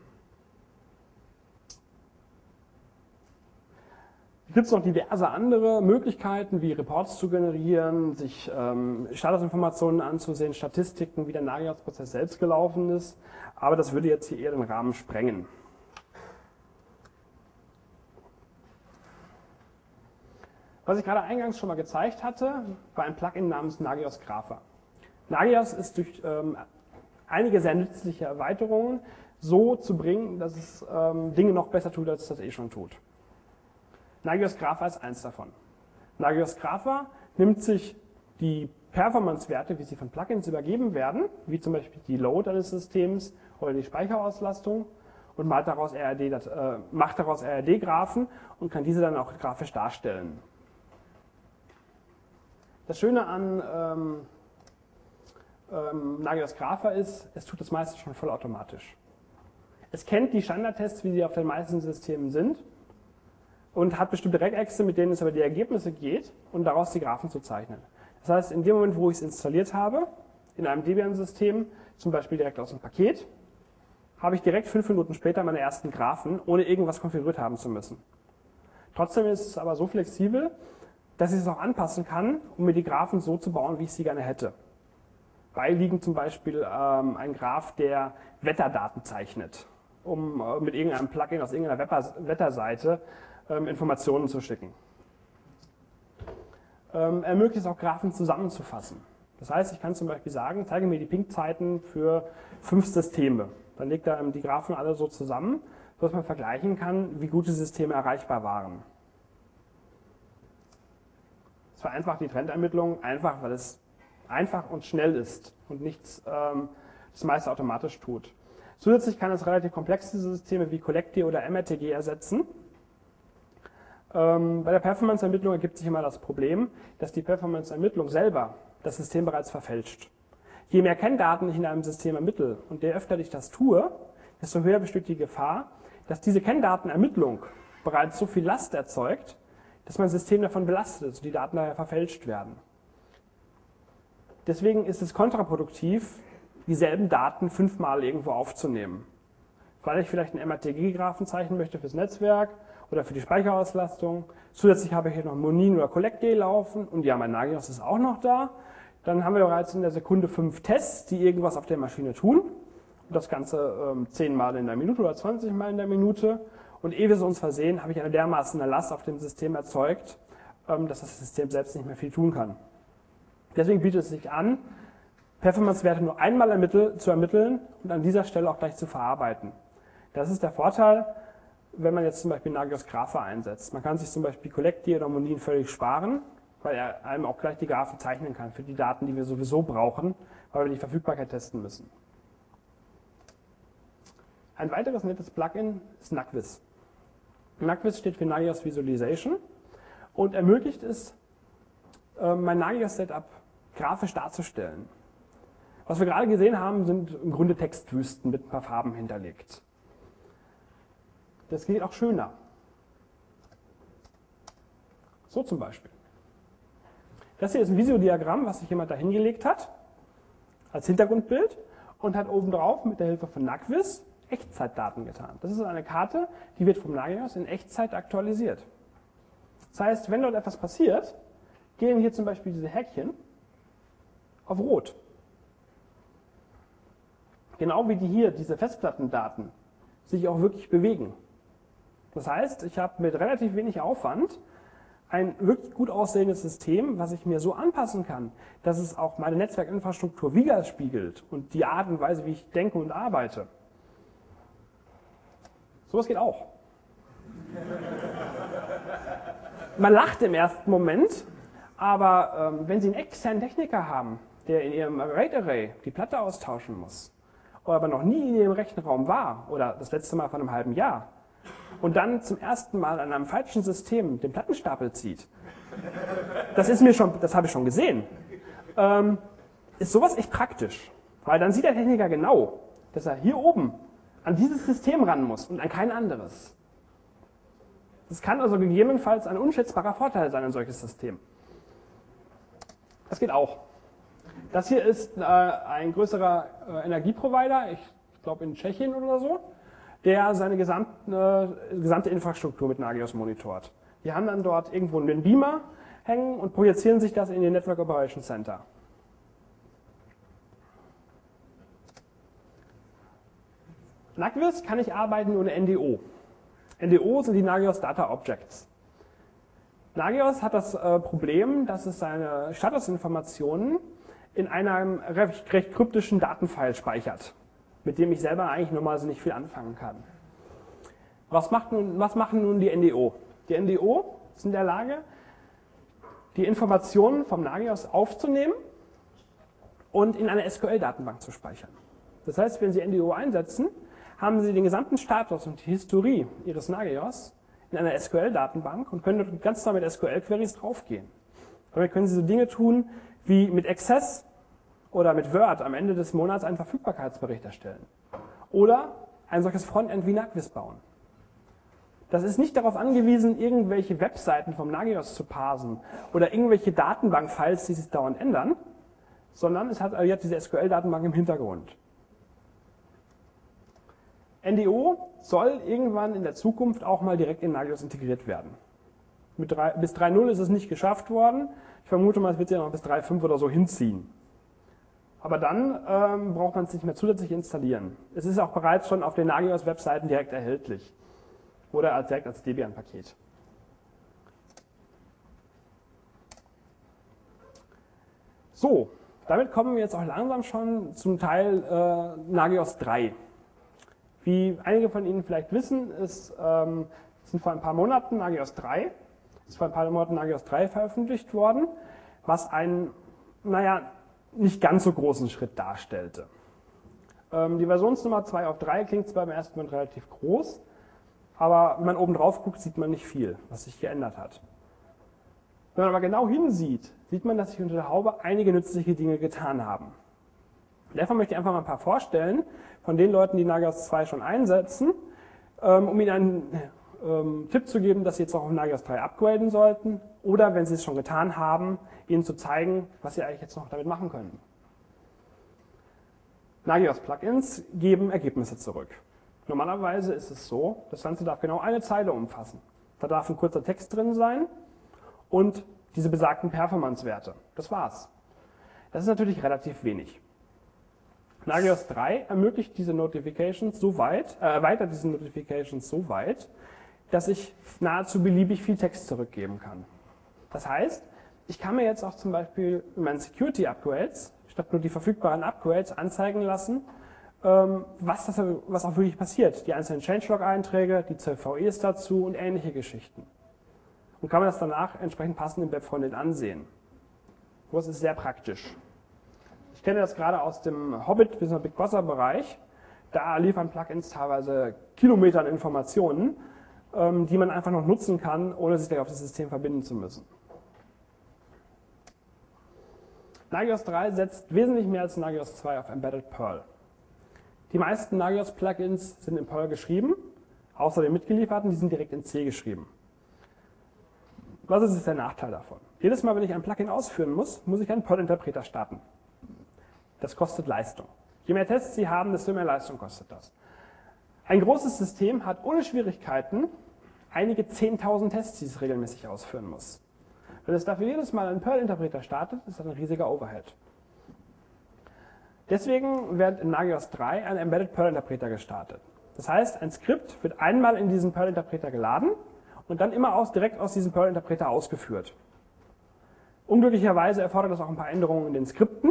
gibt es noch diverse andere Möglichkeiten, wie Reports zu generieren, sich ähm, Statusinformationen anzusehen, Statistiken, wie der Nagios-Prozess selbst gelaufen ist. Aber das würde jetzt hier eher den Rahmen sprengen. Was ich gerade eingangs schon mal gezeigt hatte, war ein Plugin namens Nagios Grapher. Nagios ist durch ähm, einige sehr nützliche Erweiterungen so zu bringen, dass es ähm, Dinge noch besser tut, als es das eh schon tut. Nagios Grapher ist eins davon. Nagios Grapher nimmt sich die Performance-Werte, wie sie von Plugins übergeben werden, wie zum Beispiel die Load eines Systems oder die Speicherauslastung, und macht daraus R R D, äh, macht daraus R R D-Graphen und kann diese dann auch grafisch darstellen. Das Schöne an ähm, ähm, Nagios Grapher ist, es tut das meiste schon vollautomatisch. Es kennt die Standardtests, wie sie auf den meisten Systemen sind, und hat bestimmte Regexe, mit denen es über die Ergebnisse geht und daraus die Graphen zu zeichnen. Das heißt, in dem Moment, wo ich es installiert habe, in einem Debian-System, zum Beispiel direkt aus dem Paket, habe ich direkt fünf Minuten später meine ersten Graphen, ohne irgendwas konfiguriert haben zu müssen. Trotzdem ist es aber so flexibel, dass ich es auch anpassen kann, um mir die Graphen so zu bauen, wie ich sie gerne hätte. Beiliegen zum Beispiel ähm, ein Graph, der Wetterdaten zeichnet, um äh, mit irgendeinem Plugin aus irgendeiner Wetter Wetterseite ähm, Informationen zu schicken. Ähm, ermöglicht es auch Graphen zusammenzufassen. Das heißt, ich kann zum Beispiel sagen, zeige mir die Ping-Zeiten für fünf Systeme. Dann legt er die Graphen alle so zusammen, sodass man vergleichen kann, wie gut die Systeme erreichbar waren. Das vereinfacht die Trendermittlung, einfach weil es einfach und schnell ist und nichts ähm, das meiste automatisch tut. Zusätzlich kann es relativ komplexe Systeme wie Collecti oder M R T G ersetzen. Ähm, bei der Performance-Ermittlung ergibt sich immer das Problem, dass die Performance-Ermittlung selber das System bereits verfälscht. Je mehr Kenndaten ich in einem System ermittle und je öfter ich das tue, desto höher besteht die Gefahr, dass diese Kenndatenermittlung bereits so viel Last erzeugt, dass mein System davon belastet ist und die Daten daher verfälscht werden. Deswegen ist es kontraproduktiv, dieselben Daten fünfmal irgendwo aufzunehmen. Weil ich vielleicht einen M R T G-Graphen zeichnen möchte fürs Netzwerk oder für die Speicherauslastung. Zusätzlich habe ich hier noch Monin oder Collecti laufen und ja, mein Nagios ist auch noch da. Dann haben wir bereits in der Sekunde fünf Tests, die irgendwas auf der Maschine tun. Und das Ganze ähm, zehn Mal in der Minute oder zwanzig Mal in der Minute. Und ehe wir es uns versehen, habe ich eine dermaßen Last auf dem System erzeugt, ähm, dass das System selbst nicht mehr viel tun kann. Deswegen bietet es sich an, Performance-Werte nur einmal ermittel, zu ermitteln und an dieser Stelle auch gleich zu verarbeiten. Das ist der Vorteil, wenn man jetzt zum Beispiel Nagios Grapher einsetzt. Man kann sich zum Beispiel Collecti oder Monin völlig sparen, weil er einem auch gleich die Graphen zeichnen kann für die Daten, die wir sowieso brauchen, weil wir die Verfügbarkeit testen müssen. Ein weiteres nettes Plugin ist Nagios. Nagios steht für Nagios Visualization und ermöglicht es, mein Nagios-Setup grafisch darzustellen. Was wir gerade gesehen haben, sind im Grunde Textwüsten mit ein paar Farben hinterlegt. Das geht auch schöner. So zum Beispiel. Das hier ist ein Visiodiagramm, was sich jemand da hingelegt hat, als Hintergrundbild, und hat obendrauf mit der Hilfe von Nagios Echtzeitdaten getan. Das ist eine Karte, die wird vom Nagios in Echtzeit aktualisiert. Das heißt, wenn dort etwas passiert, gehen hier zum Beispiel diese Häkchen auf Rot. Genau wie die hier, diese Festplattendaten, sich auch wirklich bewegen. Das heißt, ich habe mit relativ wenig Aufwand ein wirklich gut aussehendes System, was ich mir so anpassen kann, dass es auch meine Netzwerkinfrastruktur widerspiegelt und die Art und Weise, wie ich denke und arbeite. Sowas geht auch. Man lacht im ersten Moment, aber ähm, wenn Sie einen externen Techniker haben, der in Ihrem RAID Array die Platte austauschen muss, aber noch nie in Ihrem Rechenraum war oder das letzte Mal vor einem halben Jahr und dann zum ersten Mal an einem falschen System den Plattenstapel zieht, das ist mir schon, das habe ich schon gesehen, ähm, ist sowas echt praktisch, weil dann sieht der Techniker genau, dass er hier oben an dieses System ran muss und an kein anderes. Das kann also gegebenenfalls ein unschätzbarer Vorteil sein, ein solches System. Das geht auch. Das hier ist äh, ein größerer äh, Energieprovider, ich glaube in Tschechien oder so, der seine gesamte, äh, gesamte Infrastruktur mit Nagios monitort. Die Die haben dann dort irgendwo einen Beamer hängen und projizieren sich das in den Network Operations Center. Nagios kann nicht arbeiten ohne N D O. N D O sind die Nagios Data Objects. Nagios hat das äh, Problem, dass es seine Statusinformationen in einem recht, recht kryptischen Datenfile speichert, mit dem ich selber eigentlich normalerweise nicht viel anfangen kann. Was, macht nun, was machen nun die N D O? Die N D O sind in der Lage, die Informationen vom Nagios aufzunehmen und in eine S Q L-Datenbank zu speichern. Das heißt, wenn Sie N D O einsetzen, haben Sie den gesamten Status und die Historie Ihres Nagios in einer S Q L-Datenbank und können dort ganz normal mit S Q L-Queries draufgehen. Damit können Sie so Dinge tun, wie mit Access oder mit Word am Ende des Monats einen Verfügbarkeitsbericht erstellen. Oder ein solches Frontend wie Nagios bauen. Das ist nicht darauf angewiesen, irgendwelche Webseiten vom Nagios zu parsen oder irgendwelche Datenbank-Files, die sich dauernd ändern, sondern es hat jetzt diese S Q L-Datenbank im Hintergrund. N D O soll irgendwann in der Zukunft auch mal direkt in Nagios integriert werden. Mit drei, bis drei Punkt null ist es nicht geschafft worden. Ich vermute mal, es wird sich ja noch bis drei Punkt fünf oder so hinziehen. Aber dann ähm, braucht man es nicht mehr zusätzlich installieren. Es ist auch bereits schon auf den Nagios-Webseiten direkt erhältlich. Oder als, direkt als Debian-Paket. So, damit kommen wir jetzt auch langsam schon zum Teil äh, Nagios drei. Wie einige von Ihnen vielleicht wissen, ist, ähm, sind vor ein paar Monaten Nagios drei, ist vor ein paar Monaten Nagios drei veröffentlicht worden, was einen, naja, nicht ganz so großen Schritt darstellte. Ähm, die Versionsnummer zwei auf drei klingt zwar im ersten Moment relativ groß, aber wenn man oben drauf guckt, sieht man nicht viel, was sich geändert hat. Wenn man aber genau hinsieht, sieht man, dass sich unter der Haube einige nützliche Dinge getan haben. Davon möchte ich einfach mal ein paar vorstellen, von den Leuten, die Nagios zwei schon einsetzen, um ihnen einen ähm, Tipp zu geben, dass sie jetzt auch auf Nagios drei upgraden sollten oder, wenn sie es schon getan haben, ihnen zu zeigen, was sie eigentlich jetzt noch damit machen können. Nagios-Plugins geben Ergebnisse zurück. Normalerweise ist es so, das Ganze darf genau eine Zeile umfassen. Da darf ein kurzer Text drin sein und diese besagten Performance-Werte. Das war's. Das ist natürlich relativ wenig. Nagios drei ermöglicht diese Notifications so weit, äh, erweitert diese Notifications so weit, dass ich nahezu beliebig viel Text zurückgeben kann. Das heißt, ich kann mir jetzt auch zum Beispiel in meinen Security-Upgrades, statt nur die verfügbaren Upgrades, anzeigen lassen, ähm, was, das, was auch wirklich passiert. Die einzelnen Changelog-Einträge, die C V Es dazu und ähnliche Geschichten. Und kann man das danach entsprechend passend im Webfrontend ansehen. Das ist sehr praktisch. Ich kenne das gerade aus dem Hobbit bis zum Big Brother Bereich. Da liefern Plugins teilweise Kilometer an Informationen, die man einfach noch nutzen kann, ohne sich gleich auf das System verbinden zu müssen. Nagios drei setzt wesentlich mehr als Nagios zwei auf Embedded Perl. Die meisten Nagios Plugins sind in Perl geschrieben, außer den mitgelieferten, die sind direkt in C geschrieben. Was ist jetzt der Nachteil davon? Jedes Mal, wenn ich ein Plugin ausführen muss, muss ich einen Perl-Interpreter starten. Das kostet Leistung. Je mehr Tests Sie haben, desto mehr Leistung kostet das. Ein großes System hat ohne Schwierigkeiten einige zehntausend Tests, die es regelmäßig ausführen muss. Wenn es dafür jedes Mal einen Perl-Interpreter startet, ist das ein riesiger Overhead. Deswegen wird in Nagios drei ein Embedded Perl-Interpreter gestartet. Das heißt, ein Skript wird einmal in diesen Perl-Interpreter geladen und dann immer aus, direkt aus diesem Perl-Interpreter ausgeführt. Unglücklicherweise erfordert das auch ein paar Änderungen in den Skripten.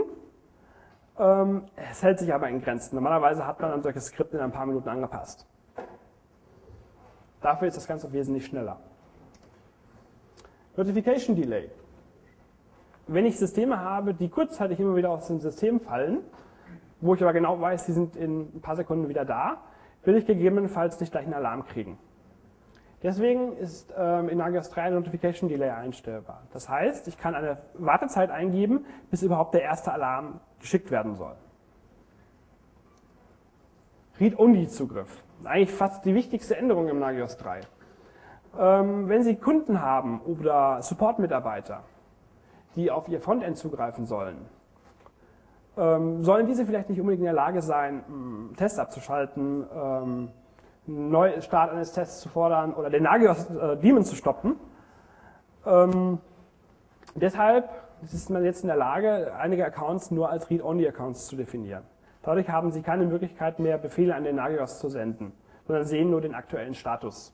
Es hält sich aber in Grenzen. Normalerweise hat man ein solches Skript in ein paar Minuten angepasst. Dafür ist das Ganze wesentlich schneller. Notification Delay. Wenn ich Systeme habe, die kurzzeitig immer wieder aus dem System fallen, wo ich aber genau weiß, die sind in ein paar Sekunden wieder da, will ich gegebenenfalls nicht gleich einen Alarm kriegen. Deswegen ist ähm, in Nagios drei ein Notification Delay einstellbar. Das heißt, ich kann eine Wartezeit eingeben, bis überhaupt der erste Alarm geschickt werden soll. Read-Only-Zugriff. Eigentlich fast die wichtigste Änderung im Nagios drei. Ähm, wenn Sie Kunden haben oder Support-Mitarbeiter, die auf Ihr Frontend zugreifen sollen, ähm, sollen diese vielleicht nicht unbedingt in der Lage sein, einen Test abzuschalten, ähm, einen Neustart eines Tests zu fordern oder den Nagios äh, Daemon zu stoppen, Ähm, deshalb ist man jetzt in der Lage, einige Accounts nur als Read-Only-Accounts zu definieren. Dadurch haben Sie keine Möglichkeit mehr, Befehle an den Nagios zu senden, sondern sehen nur den aktuellen Status.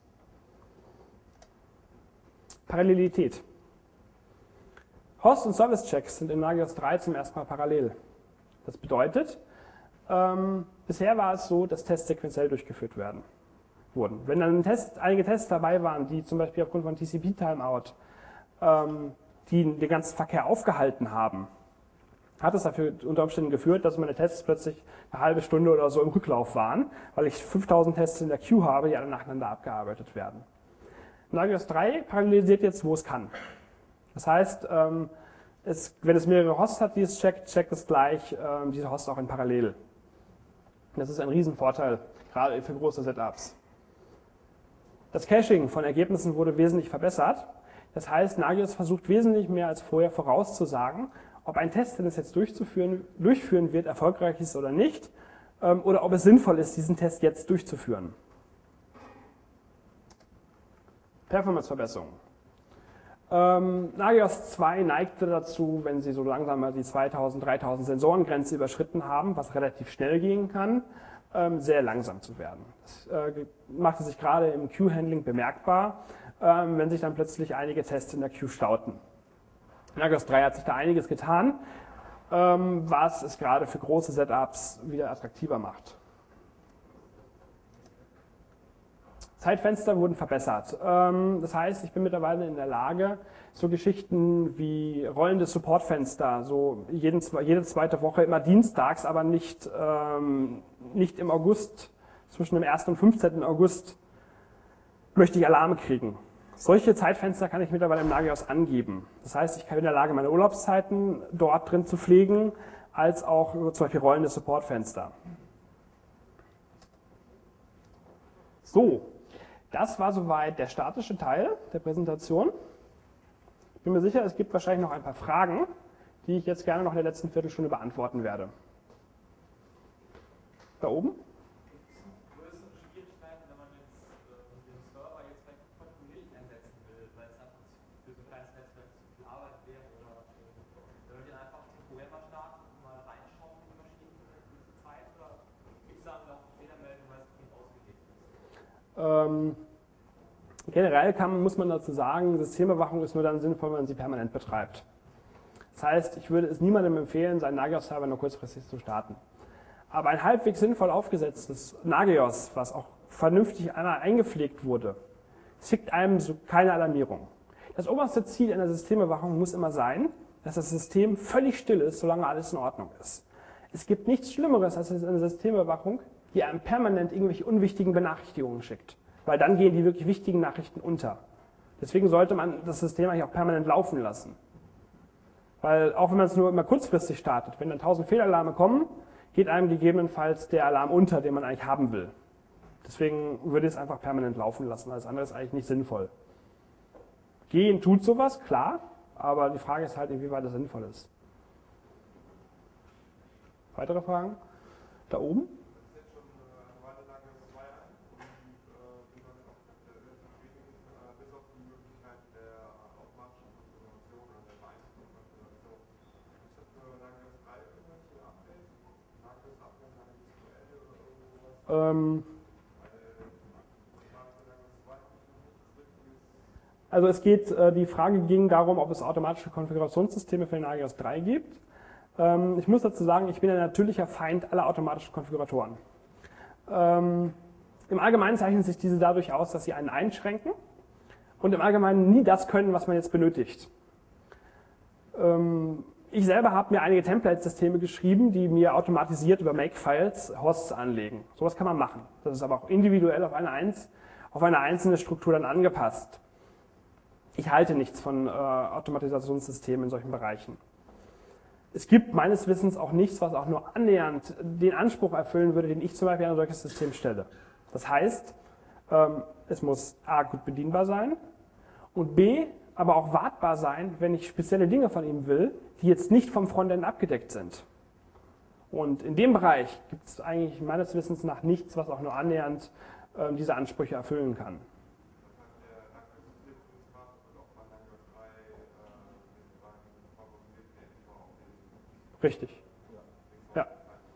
Parallelität. Host- und Service-Checks sind in Nagios drei zum ersten Mal parallel. Das bedeutet, ähm, bisher war es so, dass Tests sequenziell durchgeführt werden, wurden. Wenn dann ein Test, einige Tests dabei waren, die zum Beispiel aufgrund von T C P-Timeout ähm, die den ganzen Verkehr aufgehalten haben, hat es dafür unter Umständen geführt, dass meine Tests plötzlich eine halbe Stunde oder so im Rücklauf waren, weil ich fünftausend Tests in der Queue habe, die alle nacheinander abgearbeitet werden. Nagios drei parallelisiert jetzt, wo es kann. Das heißt, ähm, es, wenn es mehrere Hosts hat, die es checkt, checkt es gleich ähm, diese Hosts auch in Parallel. Das ist ein Riesenvorteil, gerade für große Setups. Das Caching von Ergebnissen wurde wesentlich verbessert. Das heißt, Nagios versucht wesentlich mehr als vorher vorauszusagen, ob ein Test, den es jetzt durchzuführen, durchführen wird, erfolgreich ist oder nicht, ähm, oder ob es sinnvoll ist, diesen Test jetzt durchzuführen. Performance-Verbesserung. Ähm, Nagios zwei neigte dazu, wenn Sie so langsam mal die zweitausend, dreitausend Sensorengrenze überschritten haben, was relativ schnell gehen kann, ähm, sehr langsam zu werden. Das äh, machte sich gerade im Queue-Handling bemerkbar, ähm, wenn sich dann plötzlich einige Tests in der Queue stauten. Nagios drei hat sich da einiges getan, ähm, was es gerade für große Setups wieder attraktiver macht. Zeitfenster wurden verbessert. Das heißt, ich bin mittlerweile in der Lage, so Geschichten wie rollende Supportfenster, so jeden, jede zweite Woche immer dienstags, aber nicht, ähm, nicht im August, zwischen dem ersten und fünfzehnten August, möchte ich Alarme kriegen. Solche Zeitfenster kann ich mittlerweile im Nagios angeben. Das heißt, ich bin in der Lage, meine Urlaubszeiten dort drin zu pflegen, als auch zum Beispiel rollende Supportfenster. So. Das war soweit der statische Teil der Präsentation. Ich bin mir sicher, es gibt wahrscheinlich noch ein paar Fragen, die ich jetzt gerne noch in der letzten Viertelstunde beantworten werde. Da oben? Größere Schwierigkeiten, wenn man jetzt äh, den Server jetzt vielleicht kontinuierlich einsetzen will, weil es einfach für so ein kleines Netzwerk zu viel Arbeit wäre, oder wenn man den einfach temporär mal starten und mal reinschauen in die Maschinen für eine gewisse Zeit, oder gibt es da noch Fehlermeldungen, weil es nicht ausgegeben ist? Ähm, generell kann, muss man dazu sagen, Systemüberwachung ist nur dann sinnvoll, wenn man sie permanent betreibt. Das heißt, ich würde es niemandem empfehlen, seinen Nagios-Server nur kurzfristig zu starten. Aber ein halbwegs sinnvoll aufgesetztes Nagios, was auch vernünftig einmal eingepflegt wurde, schickt einem so keine Alarmierung. Das oberste Ziel einer Systemüberwachung muss immer sein, dass das System völlig still ist, solange alles in Ordnung ist. Es gibt nichts Schlimmeres als eine Systemüberwachung, die einem permanent irgendwelche unwichtigen Benachrichtigungen schickt. Weil dann gehen die wirklich wichtigen Nachrichten unter. Deswegen sollte man das System eigentlich auch permanent laufen lassen. Weil auch wenn man es nur immer kurzfristig startet, wenn dann tausend Fehlalarme kommen, geht einem gegebenenfalls der Alarm unter, den man eigentlich haben will. Deswegen würde ich es einfach permanent laufen lassen. Alles andere ist eigentlich nicht sinnvoll. Gehen tut sowas, klar, aber die Frage ist halt, inwieweit das sinnvoll ist. Weitere Fragen? Da oben? Also es geht, die Frage ging darum, ob es automatische Konfigurationssysteme für den Nagios drei gibt. Ich muss dazu sagen, ich bin ein natürlicher Feind aller automatischen Konfiguratoren. Im Allgemeinen zeichnen sich diese dadurch aus, dass sie einen einschränken und im Allgemeinen nie das können, was man jetzt benötigt. Ich selber habe mir einige Template-Systeme geschrieben, die mir automatisiert über Makefiles Hosts anlegen. Sowas kann man machen. Das ist aber auch individuell auf eine, Einz auf eine einzelne Struktur dann angepasst. Ich halte nichts von äh, Automatisationssystemen in solchen Bereichen. Es gibt meines Wissens auch nichts, was auch nur annähernd den Anspruch erfüllen würde, den ich zum Beispiel an ein solches System stelle. Das heißt, ähm, es muss A, gut bedienbar sein und B, aber auch wartbar sein, wenn ich spezielle Dinge von ihm will, die jetzt nicht vom Frontend abgedeckt sind. Und in dem Bereich gibt es eigentlich meines Wissens nach nichts, was auch nur annähernd äh, diese Ansprüche erfüllen kann. Richtig. Ja.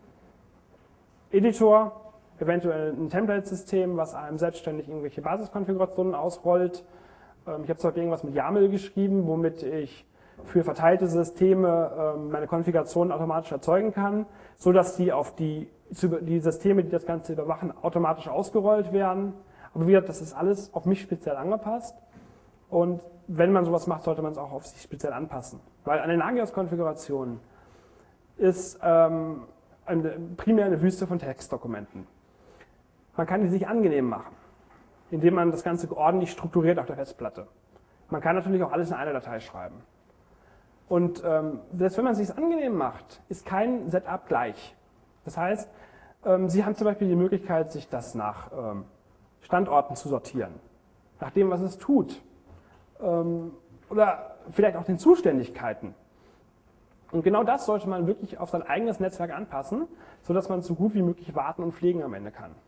Editor, eventuell ein Template-System, was einem selbstständig irgendwelche Basiskonfigurationen ausrollt. Ähm, ich habe zwar irgendwas mit YAML geschrieben, womit ich für verteilte Systeme ähm, meine Konfigurationen automatisch erzeugen kann, so dass die auf die, die Systeme, die das Ganze überwachen, automatisch ausgerollt werden. Aber wie gesagt, das ist alles auf mich speziell angepasst. Und wenn man sowas macht, sollte man es auch auf sich speziell anpassen. Weil eine Nagios-Konfiguration ist ähm, eine, primär eine Wüste von Textdokumenten. Man kann die sich angenehm machen, indem man das Ganze ordentlich strukturiert auf der Festplatte. Man kann natürlich auch alles in eine Datei schreiben. Und ähm, selbst wenn man es sich angenehm macht, ist kein Setup gleich. Das heißt, ähm, Sie haben zum Beispiel die Möglichkeit, sich das nach ähm, Standorten zu sortieren, nach dem, was es tut, ähm, oder vielleicht auch den Zuständigkeiten. Und genau das sollte man wirklich auf sein eigenes Netzwerk anpassen, sodass man es so gut wie möglich warten und pflegen am Ende kann.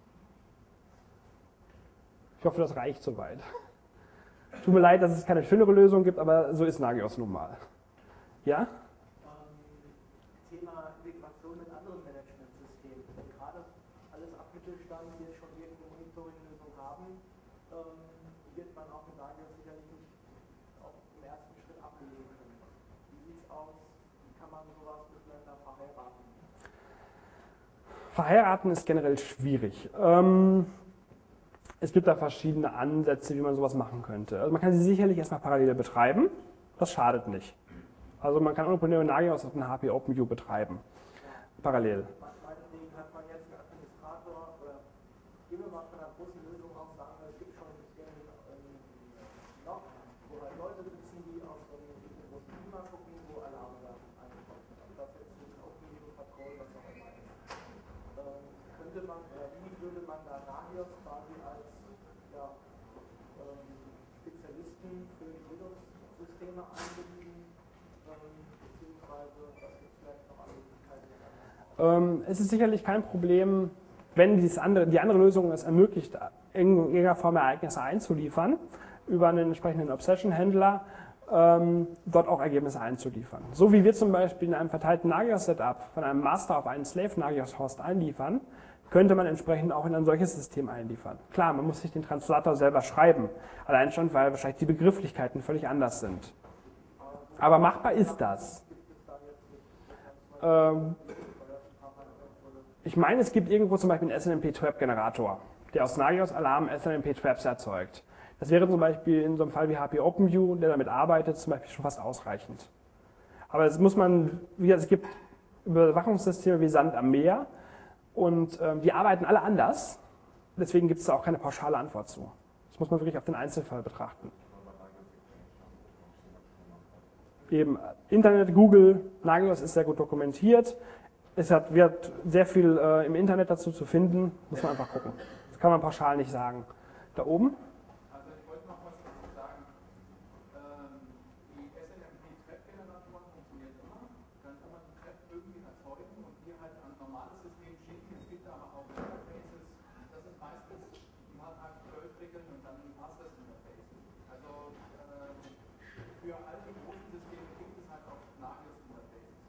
Ich hoffe, das reicht soweit. Tut mir leid, dass es keine schönere Lösung gibt, aber so ist Nagios nun mal. Ja? Ähm, Thema Integration mit anderen Managementsystemen. Wenn gerade alles ab Mittelstand hier schon irgendwo Monitoring-Lösung haben, ähm, wird man auch mit Nagios sicherlich nicht auf den ersten Schritt ablesen können. Wie sieht es aus? Wie kann man sowas miteinander verheiraten? Verheiraten ist generell schwierig. Ähm, es gibt da verschiedene Ansätze, wie man sowas machen könnte. Also man kann sie sicherlich erstmal parallel betreiben. Das schadet nicht. Also man kann ohne Nagios auf den H P OpenView betreiben. Parallel. Meinetwegen hat man jetzt einen Administrator, oder gehen wir mal von einer großen Lösung aus, sagen wir, es gibt schon einen Log, wo halt Leute sitzen, die auf so einem großen Klima gucken, wo Alarme da eingebaut sind. Und das jetzt mit OpenView, Patrol, was auch immer ist. Ähm, könnte man, oder wie würde man da Nagios quasi als ja, ähm, Spezialisten für die Linux-Systeme einbinden? Ähm, es ist sicherlich kein Problem, wenn dieses andere, die andere Lösung es ermöglicht, in irgendeiner Form Ereignisse einzuliefern, über einen entsprechenden Obsession-Händler ähm, dort auch Ergebnisse einzuliefern. So wie wir zum Beispiel in einem verteilten Nagios-Setup von einem Master auf einen Slave-Nagios-Host einliefern, könnte man entsprechend auch in ein solches System einliefern. Klar, man muss sich den Translator selber schreiben, allein schon, weil wahrscheinlich die Begrifflichkeiten völlig anders sind. Aber machbar ist das. Ähm, ich meine, es gibt irgendwo zum Beispiel einen S N M P-Trap-Generator, der aus Nagios-Alarm S N M P-Traps erzeugt. Das wäre zum Beispiel in so einem Fall wie H P OpenView, der damit arbeitet, zum Beispiel schon fast ausreichend. Aber es muss man, wie es gibt Überwachungssysteme wie Sand am Meer und ähm, die arbeiten alle anders. Deswegen gibt es da auch keine pauschale Antwort zu. Das muss man wirklich auf den Einzelfall betrachten. Eben Internet, Google, Nagios ist sehr gut dokumentiert. Es hat, wird sehr viel äh, im Internet dazu zu finden. Muss man einfach gucken. Das kann man pauschal nicht sagen. Da oben? Also ich wollte noch was dazu sagen. Ähm, die S N M P-Trap-Generatoren funktioniert immer. Dann kann man die Trap irgendwie erzeugen und die halt an ein normales System schicken. Es gibt aber auch Interfaces. Das ist meistens, die hat halt zwölf Regeln und dann passt das Interface. Also ähm, für all die großen Systeme gibt es halt auch Nagios-Interfaces.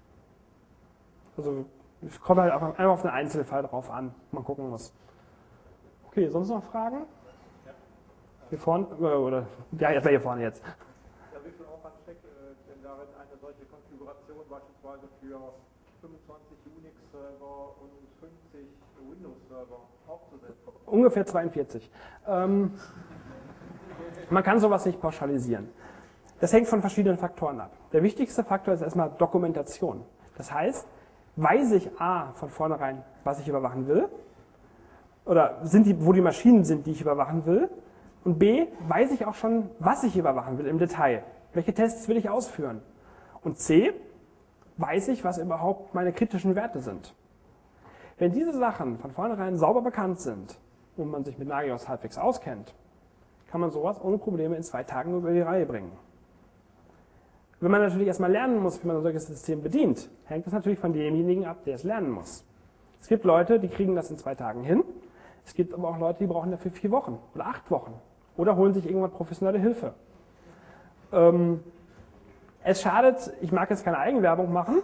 Also es kommt halt einfach auf den Einzelfall drauf an. Man gucken muss. Okay, sonst noch Fragen? Ja. Hier vorne? Oder, ja, jetzt hier vorne jetzt. Ja, wie viel Aufwand steckt äh, denn darin, eine solche Konfiguration beispielsweise für fünfundzwanzig Unix-Server und fünfzig Windows-Server aufzusetzen? Ungefähr zweiundvierzig. Ähm, man kann sowas nicht pauschalisieren. Das hängt von verschiedenen Faktoren ab. Der wichtigste Faktor ist erstmal Dokumentation. Das heißt, weiß ich A von vornherein, was ich überwachen will, oder sind die, wo die Maschinen sind, die ich überwachen will, und B, weiß ich auch schon, was ich überwachen will im Detail. Welche Tests will ich ausführen? Und C, weiß ich, was überhaupt meine kritischen Werte sind. Wenn diese Sachen von vornherein sauber bekannt sind und man sich mit Nagios halbwegs auskennt, kann man sowas ohne Probleme in zwei Tagen über die Reihe bringen. Wenn man natürlich erstmal lernen muss, wie man ein solches System bedient, hängt das natürlich von demjenigen ab, der es lernen muss. Es gibt Leute, die kriegen das in zwei Tagen hin. Es gibt aber auch Leute, die brauchen dafür vier Wochen oder acht Wochen oder holen sich irgendwann professionelle Hilfe. Ähm, es schadet, ich mag jetzt keine Eigenwerbung machen,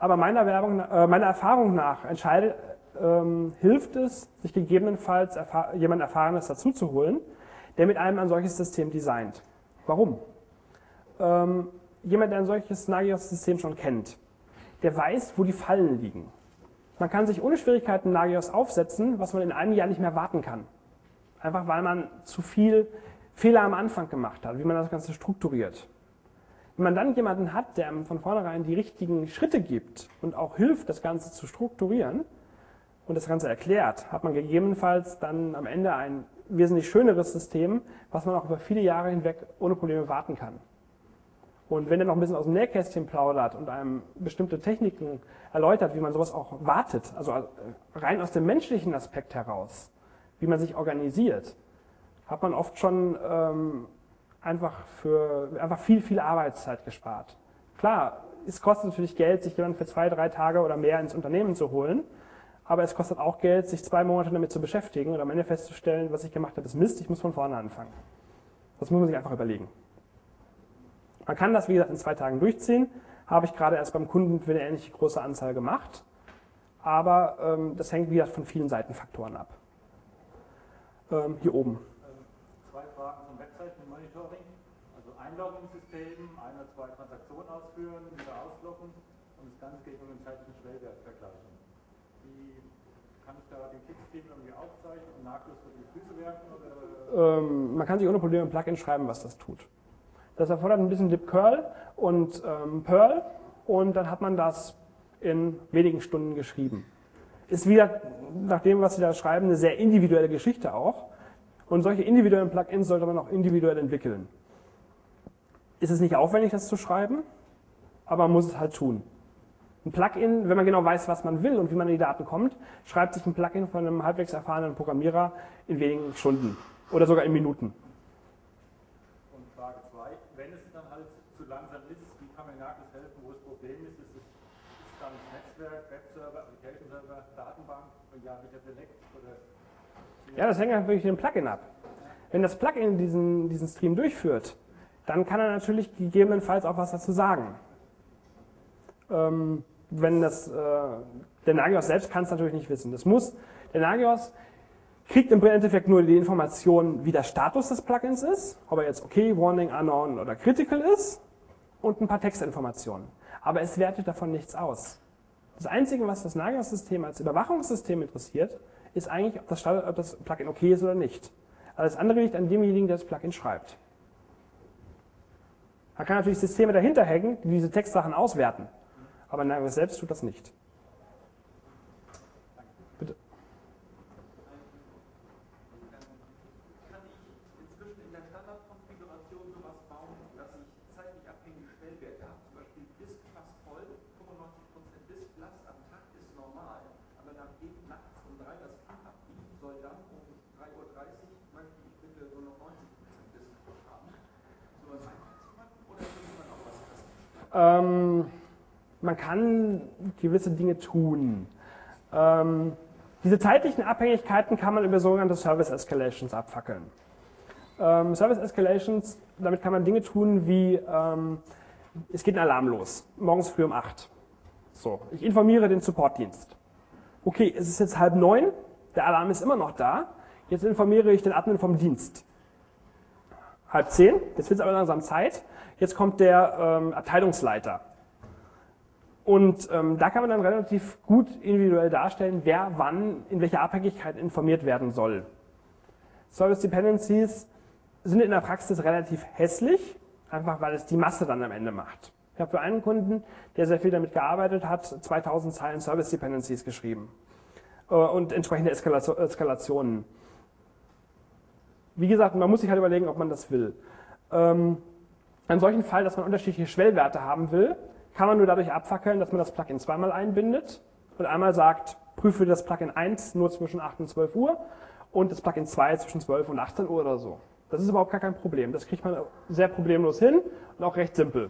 aber meiner, Werbung, äh, meiner Erfahrung nach entscheidet, ähm, hilft es, sich gegebenenfalls erfahr jemand Erfahrenes dazu zu holen, der mit einem ein solches System designt. Warum? Ähm, jemand, der ein solches Nagios-System schon kennt, der weiß, wo die Fallen liegen. Man kann sich ohne Schwierigkeiten Nagios aufsetzen, was man in einem Jahr nicht mehr warten kann. Einfach weil man zu viel Fehler am Anfang gemacht hat, wie man das Ganze strukturiert. Wenn man dann jemanden hat, der einem von vornherein die richtigen Schritte gibt und auch hilft, das Ganze zu strukturieren und das Ganze erklärt, hat man gegebenenfalls dann am Ende ein wesentlich schöneres System, was man auch über viele Jahre hinweg ohne Probleme warten kann. Und wenn er noch ein bisschen aus dem Nähkästchen plaudert und einem bestimmte Techniken erläutert, wie man sowas auch wartet, also rein aus dem menschlichen Aspekt heraus, wie man sich organisiert, hat man oft schon ähm, einfach, für, einfach viel, viel Arbeitszeit gespart. Klar, es kostet natürlich Geld, sich jemanden für zwei, drei Tage oder mehr ins Unternehmen zu holen, aber es kostet auch Geld, sich zwei Monate damit zu beschäftigen und am Ende festzustellen, was ich gemacht habe, ist Mist, ich muss von vorne anfangen. Das muss man sich einfach überlegen. Man kann das, wie gesagt, in zwei Tagen durchziehen, habe ich gerade erst beim Kunden für eine ähnliche große Anzahl gemacht, aber ähm, das hängt, wie gesagt, von vielen Seitenfaktoren ab. Ähm, hier oben. Zwei Fragen zum Webseiten-Monitoring. Also Einloggungssystem, ein oder zwei Transaktionen ausführen, wieder ausloggen und das Ganze gegen einen zeitlichen Schwellwert vergleichen. Wie kann ich da den Clickstream irgendwie aufzeichnen und nahtlos vor die Füße werfen? Oder? Ähm, man kann sich ohne Probleme ein Plugin schreiben, was das tut. Das erfordert ein bisschen libcurl und ähm, Perl und dann hat man das in wenigen Stunden geschrieben. Ist wieder, nach dem, was Sie da schreiben, eine sehr individuelle Geschichte auch. Und solche individuellen Plugins sollte man auch individuell entwickeln. Ist es nicht aufwendig, das zu schreiben, aber man muss es halt tun. Ein Plugin, wenn man genau weiß, was man will und wie man an die Daten kommt, schreibt sich ein Plugin von einem halbwegs erfahrenen Programmierer in wenigen Stunden oder sogar in Minuten. Und Frage zwei, wenn es dann halt zu langsam ist, wie kann man nahtlos helfen, wo das Problem ist? Ist es, ist es dann das Netzwerk, Webserver, Application Server, Datenbank und ja, wieder Select? Oder ja, das hängt natürlich von dem Plugin ab. Wenn das Plugin diesen, diesen Stream durchführt, dann kann er natürlich gegebenenfalls auch was dazu sagen. Ähm, wenn das, äh, der Nagios selbst kann es natürlich nicht wissen. Das muss, der Nagios kriegt im Endeffekt nur die Information, wie der Status des Plugins ist, ob er jetzt okay, Warning, Unknown oder Critical ist und ein paar Textinformationen. Aber es wertet davon nichts aus. Das Einzige, was das Nagios-System als Überwachungssystem interessiert, ist eigentlich, ob das, ob das Plugin okay ist oder nicht. Alles andere liegt an demjenigen, der das Plugin schreibt. Man kann natürlich Systeme dahinter hängen, die diese Textsachen auswerten. Aber Nagios selbst tut das nicht. Bitte. Kann ich inzwischen in der Standardkonfiguration sowas bauen, dass ich zeitlich abhängige Stellwerte habe? Zum Beispiel Disk fast voll, fünfundneunzig Prozent Disklast am Tag ist normal, aber nachdem nachts um drei das Kind abbiegt, soll dann um drei Uhr dreißig möchte ich bitte nur noch neunzig Prozent Disklast haben. So was einfach zu machen oder muss man auch was testen? Ähm, man kann gewisse Dinge tun. Ähm, diese zeitlichen Abhängigkeiten kann man über sogenannte Service Escalations abfackeln. Ähm, Service Escalations, damit kann man Dinge tun wie, ähm, es geht ein Alarm los, morgens früh um acht. So, ich informiere den Supportdienst. Okay, es ist jetzt halb neun, der Alarm ist immer noch da, jetzt informiere ich den Admin vom Dienst. Halb zehn, jetzt wird es aber langsam Zeit, jetzt kommt der ähm, Abteilungsleiter. Und ähm, da kann man dann relativ gut individuell darstellen, wer wann in welcher Abhängigkeit informiert werden soll. Service Dependencies sind in der Praxis relativ hässlich, einfach weil es die Masse dann am Ende macht. Ich habe für einen Kunden, der sehr viel damit gearbeitet hat, zweitausend Zeilen Service Dependencies geschrieben äh, und entsprechende Eskalation, Eskalationen. Wie gesagt, man muss sich halt überlegen, ob man das will. Ähm, in solchen Fall, dass man unterschiedliche Schwellwerte haben will, kann man nur dadurch abfackeln, dass man das Plugin zweimal einbindet und einmal sagt, prüfe das Plugin eins nur zwischen acht und zwölf Uhr und das Plugin zwei zwischen zwölf und achtzehn Uhr oder so. Das ist überhaupt gar kein Problem. Das kriegt man sehr problemlos hin und auch recht simpel.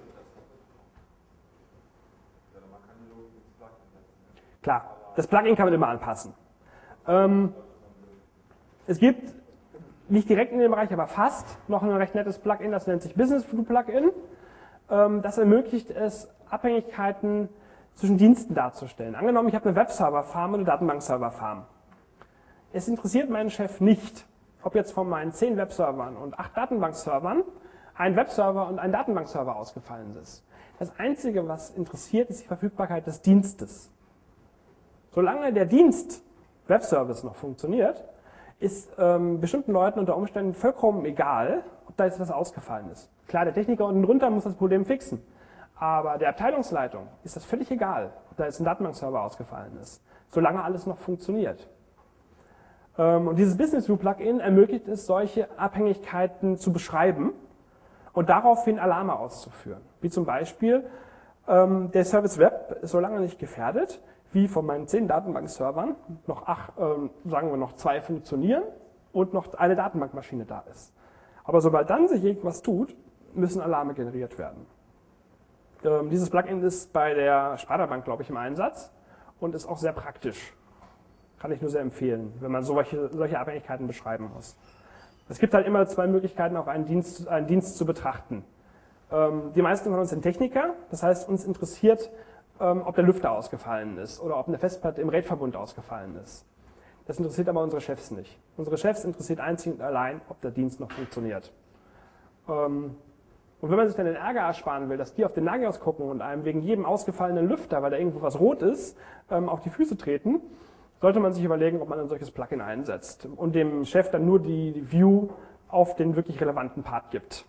Klar, das Plugin kann man immer anpassen. Ähm, es gibt, nicht direkt in dem Bereich, aber fast, noch ein recht nettes Plugin, das nennt sich Business View Plugin. Ähm, das ermöglicht es, Abhängigkeiten zwischen Diensten darzustellen. Angenommen, ich habe eine Webserver-Farm und eine Datenbank-Server-Farm. Es interessiert meinen Chef nicht, ob jetzt von meinen zehn Webservern und acht Datenbankservern ein Webserver und ein Datenbankserver ausgefallen ist. Das Einzige, was interessiert, ist die Verfügbarkeit des Dienstes. Solange der Dienst Webservice noch funktioniert, ist ähm, bestimmten Leuten unter Umständen vollkommen egal, ob da jetzt was ausgefallen ist. Klar, der Techniker unten drunter muss das Problem fixen, aber der Abteilungsleitung ist das völlig egal, ob da jetzt ein Datenbankserver ausgefallen ist, solange alles noch funktioniert. Ähm, und dieses Business View Plugin ermöglicht es, solche Abhängigkeiten zu beschreiben und daraufhin Alarme auszuführen. Wie zum Beispiel, ähm, der Service Web ist so lange nicht gefährdet, wie von meinen zehn Datenbankservern noch acht, ähm, sagen wir noch zwei funktionieren und noch eine Datenbankmaschine da ist. Aber sobald dann sich irgendwas tut, müssen Alarme generiert werden. Ähm, dieses Plugin ist bei der Sparda-Bank, glaube ich, im Einsatz und ist auch sehr praktisch. Kann ich nur sehr empfehlen, wenn man solche, solche Abhängigkeiten beschreiben muss. Es gibt halt immer zwei Möglichkeiten, auch einen Dienst, einen Dienst zu betrachten. Ähm, die meisten von uns sind Techniker, das heißt, uns interessiert, ähm, ob der Lüfter ausgefallen ist oder ob eine Festplatte im RAID-Verbund ausgefallen ist. Das interessiert aber unsere Chefs nicht. Unsere Chefs interessiert einzig und allein, ob der Dienst noch funktioniert. Ähm, und wenn man sich dann den Ärger ersparen will, dass die auf den Nagios gucken und einem wegen jedem ausgefallenen Lüfter, weil da irgendwo was rot ist, ähm, auf die Füße treten, sollte man sich überlegen, ob man ein solches Plugin einsetzt und dem Chef dann nur die View auf den wirklich relevanten Part gibt.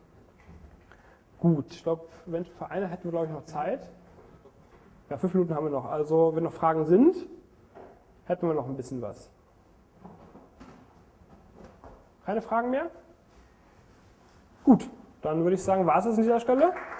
Gut, ich glaube, für eine hätten wir, glaube ich, noch Zeit. Ja, fünf Minuten haben wir noch. Also, wenn noch Fragen sind, hätten wir noch ein bisschen was. Keine Fragen mehr? Gut, dann würde ich sagen, war es das an dieser Stelle.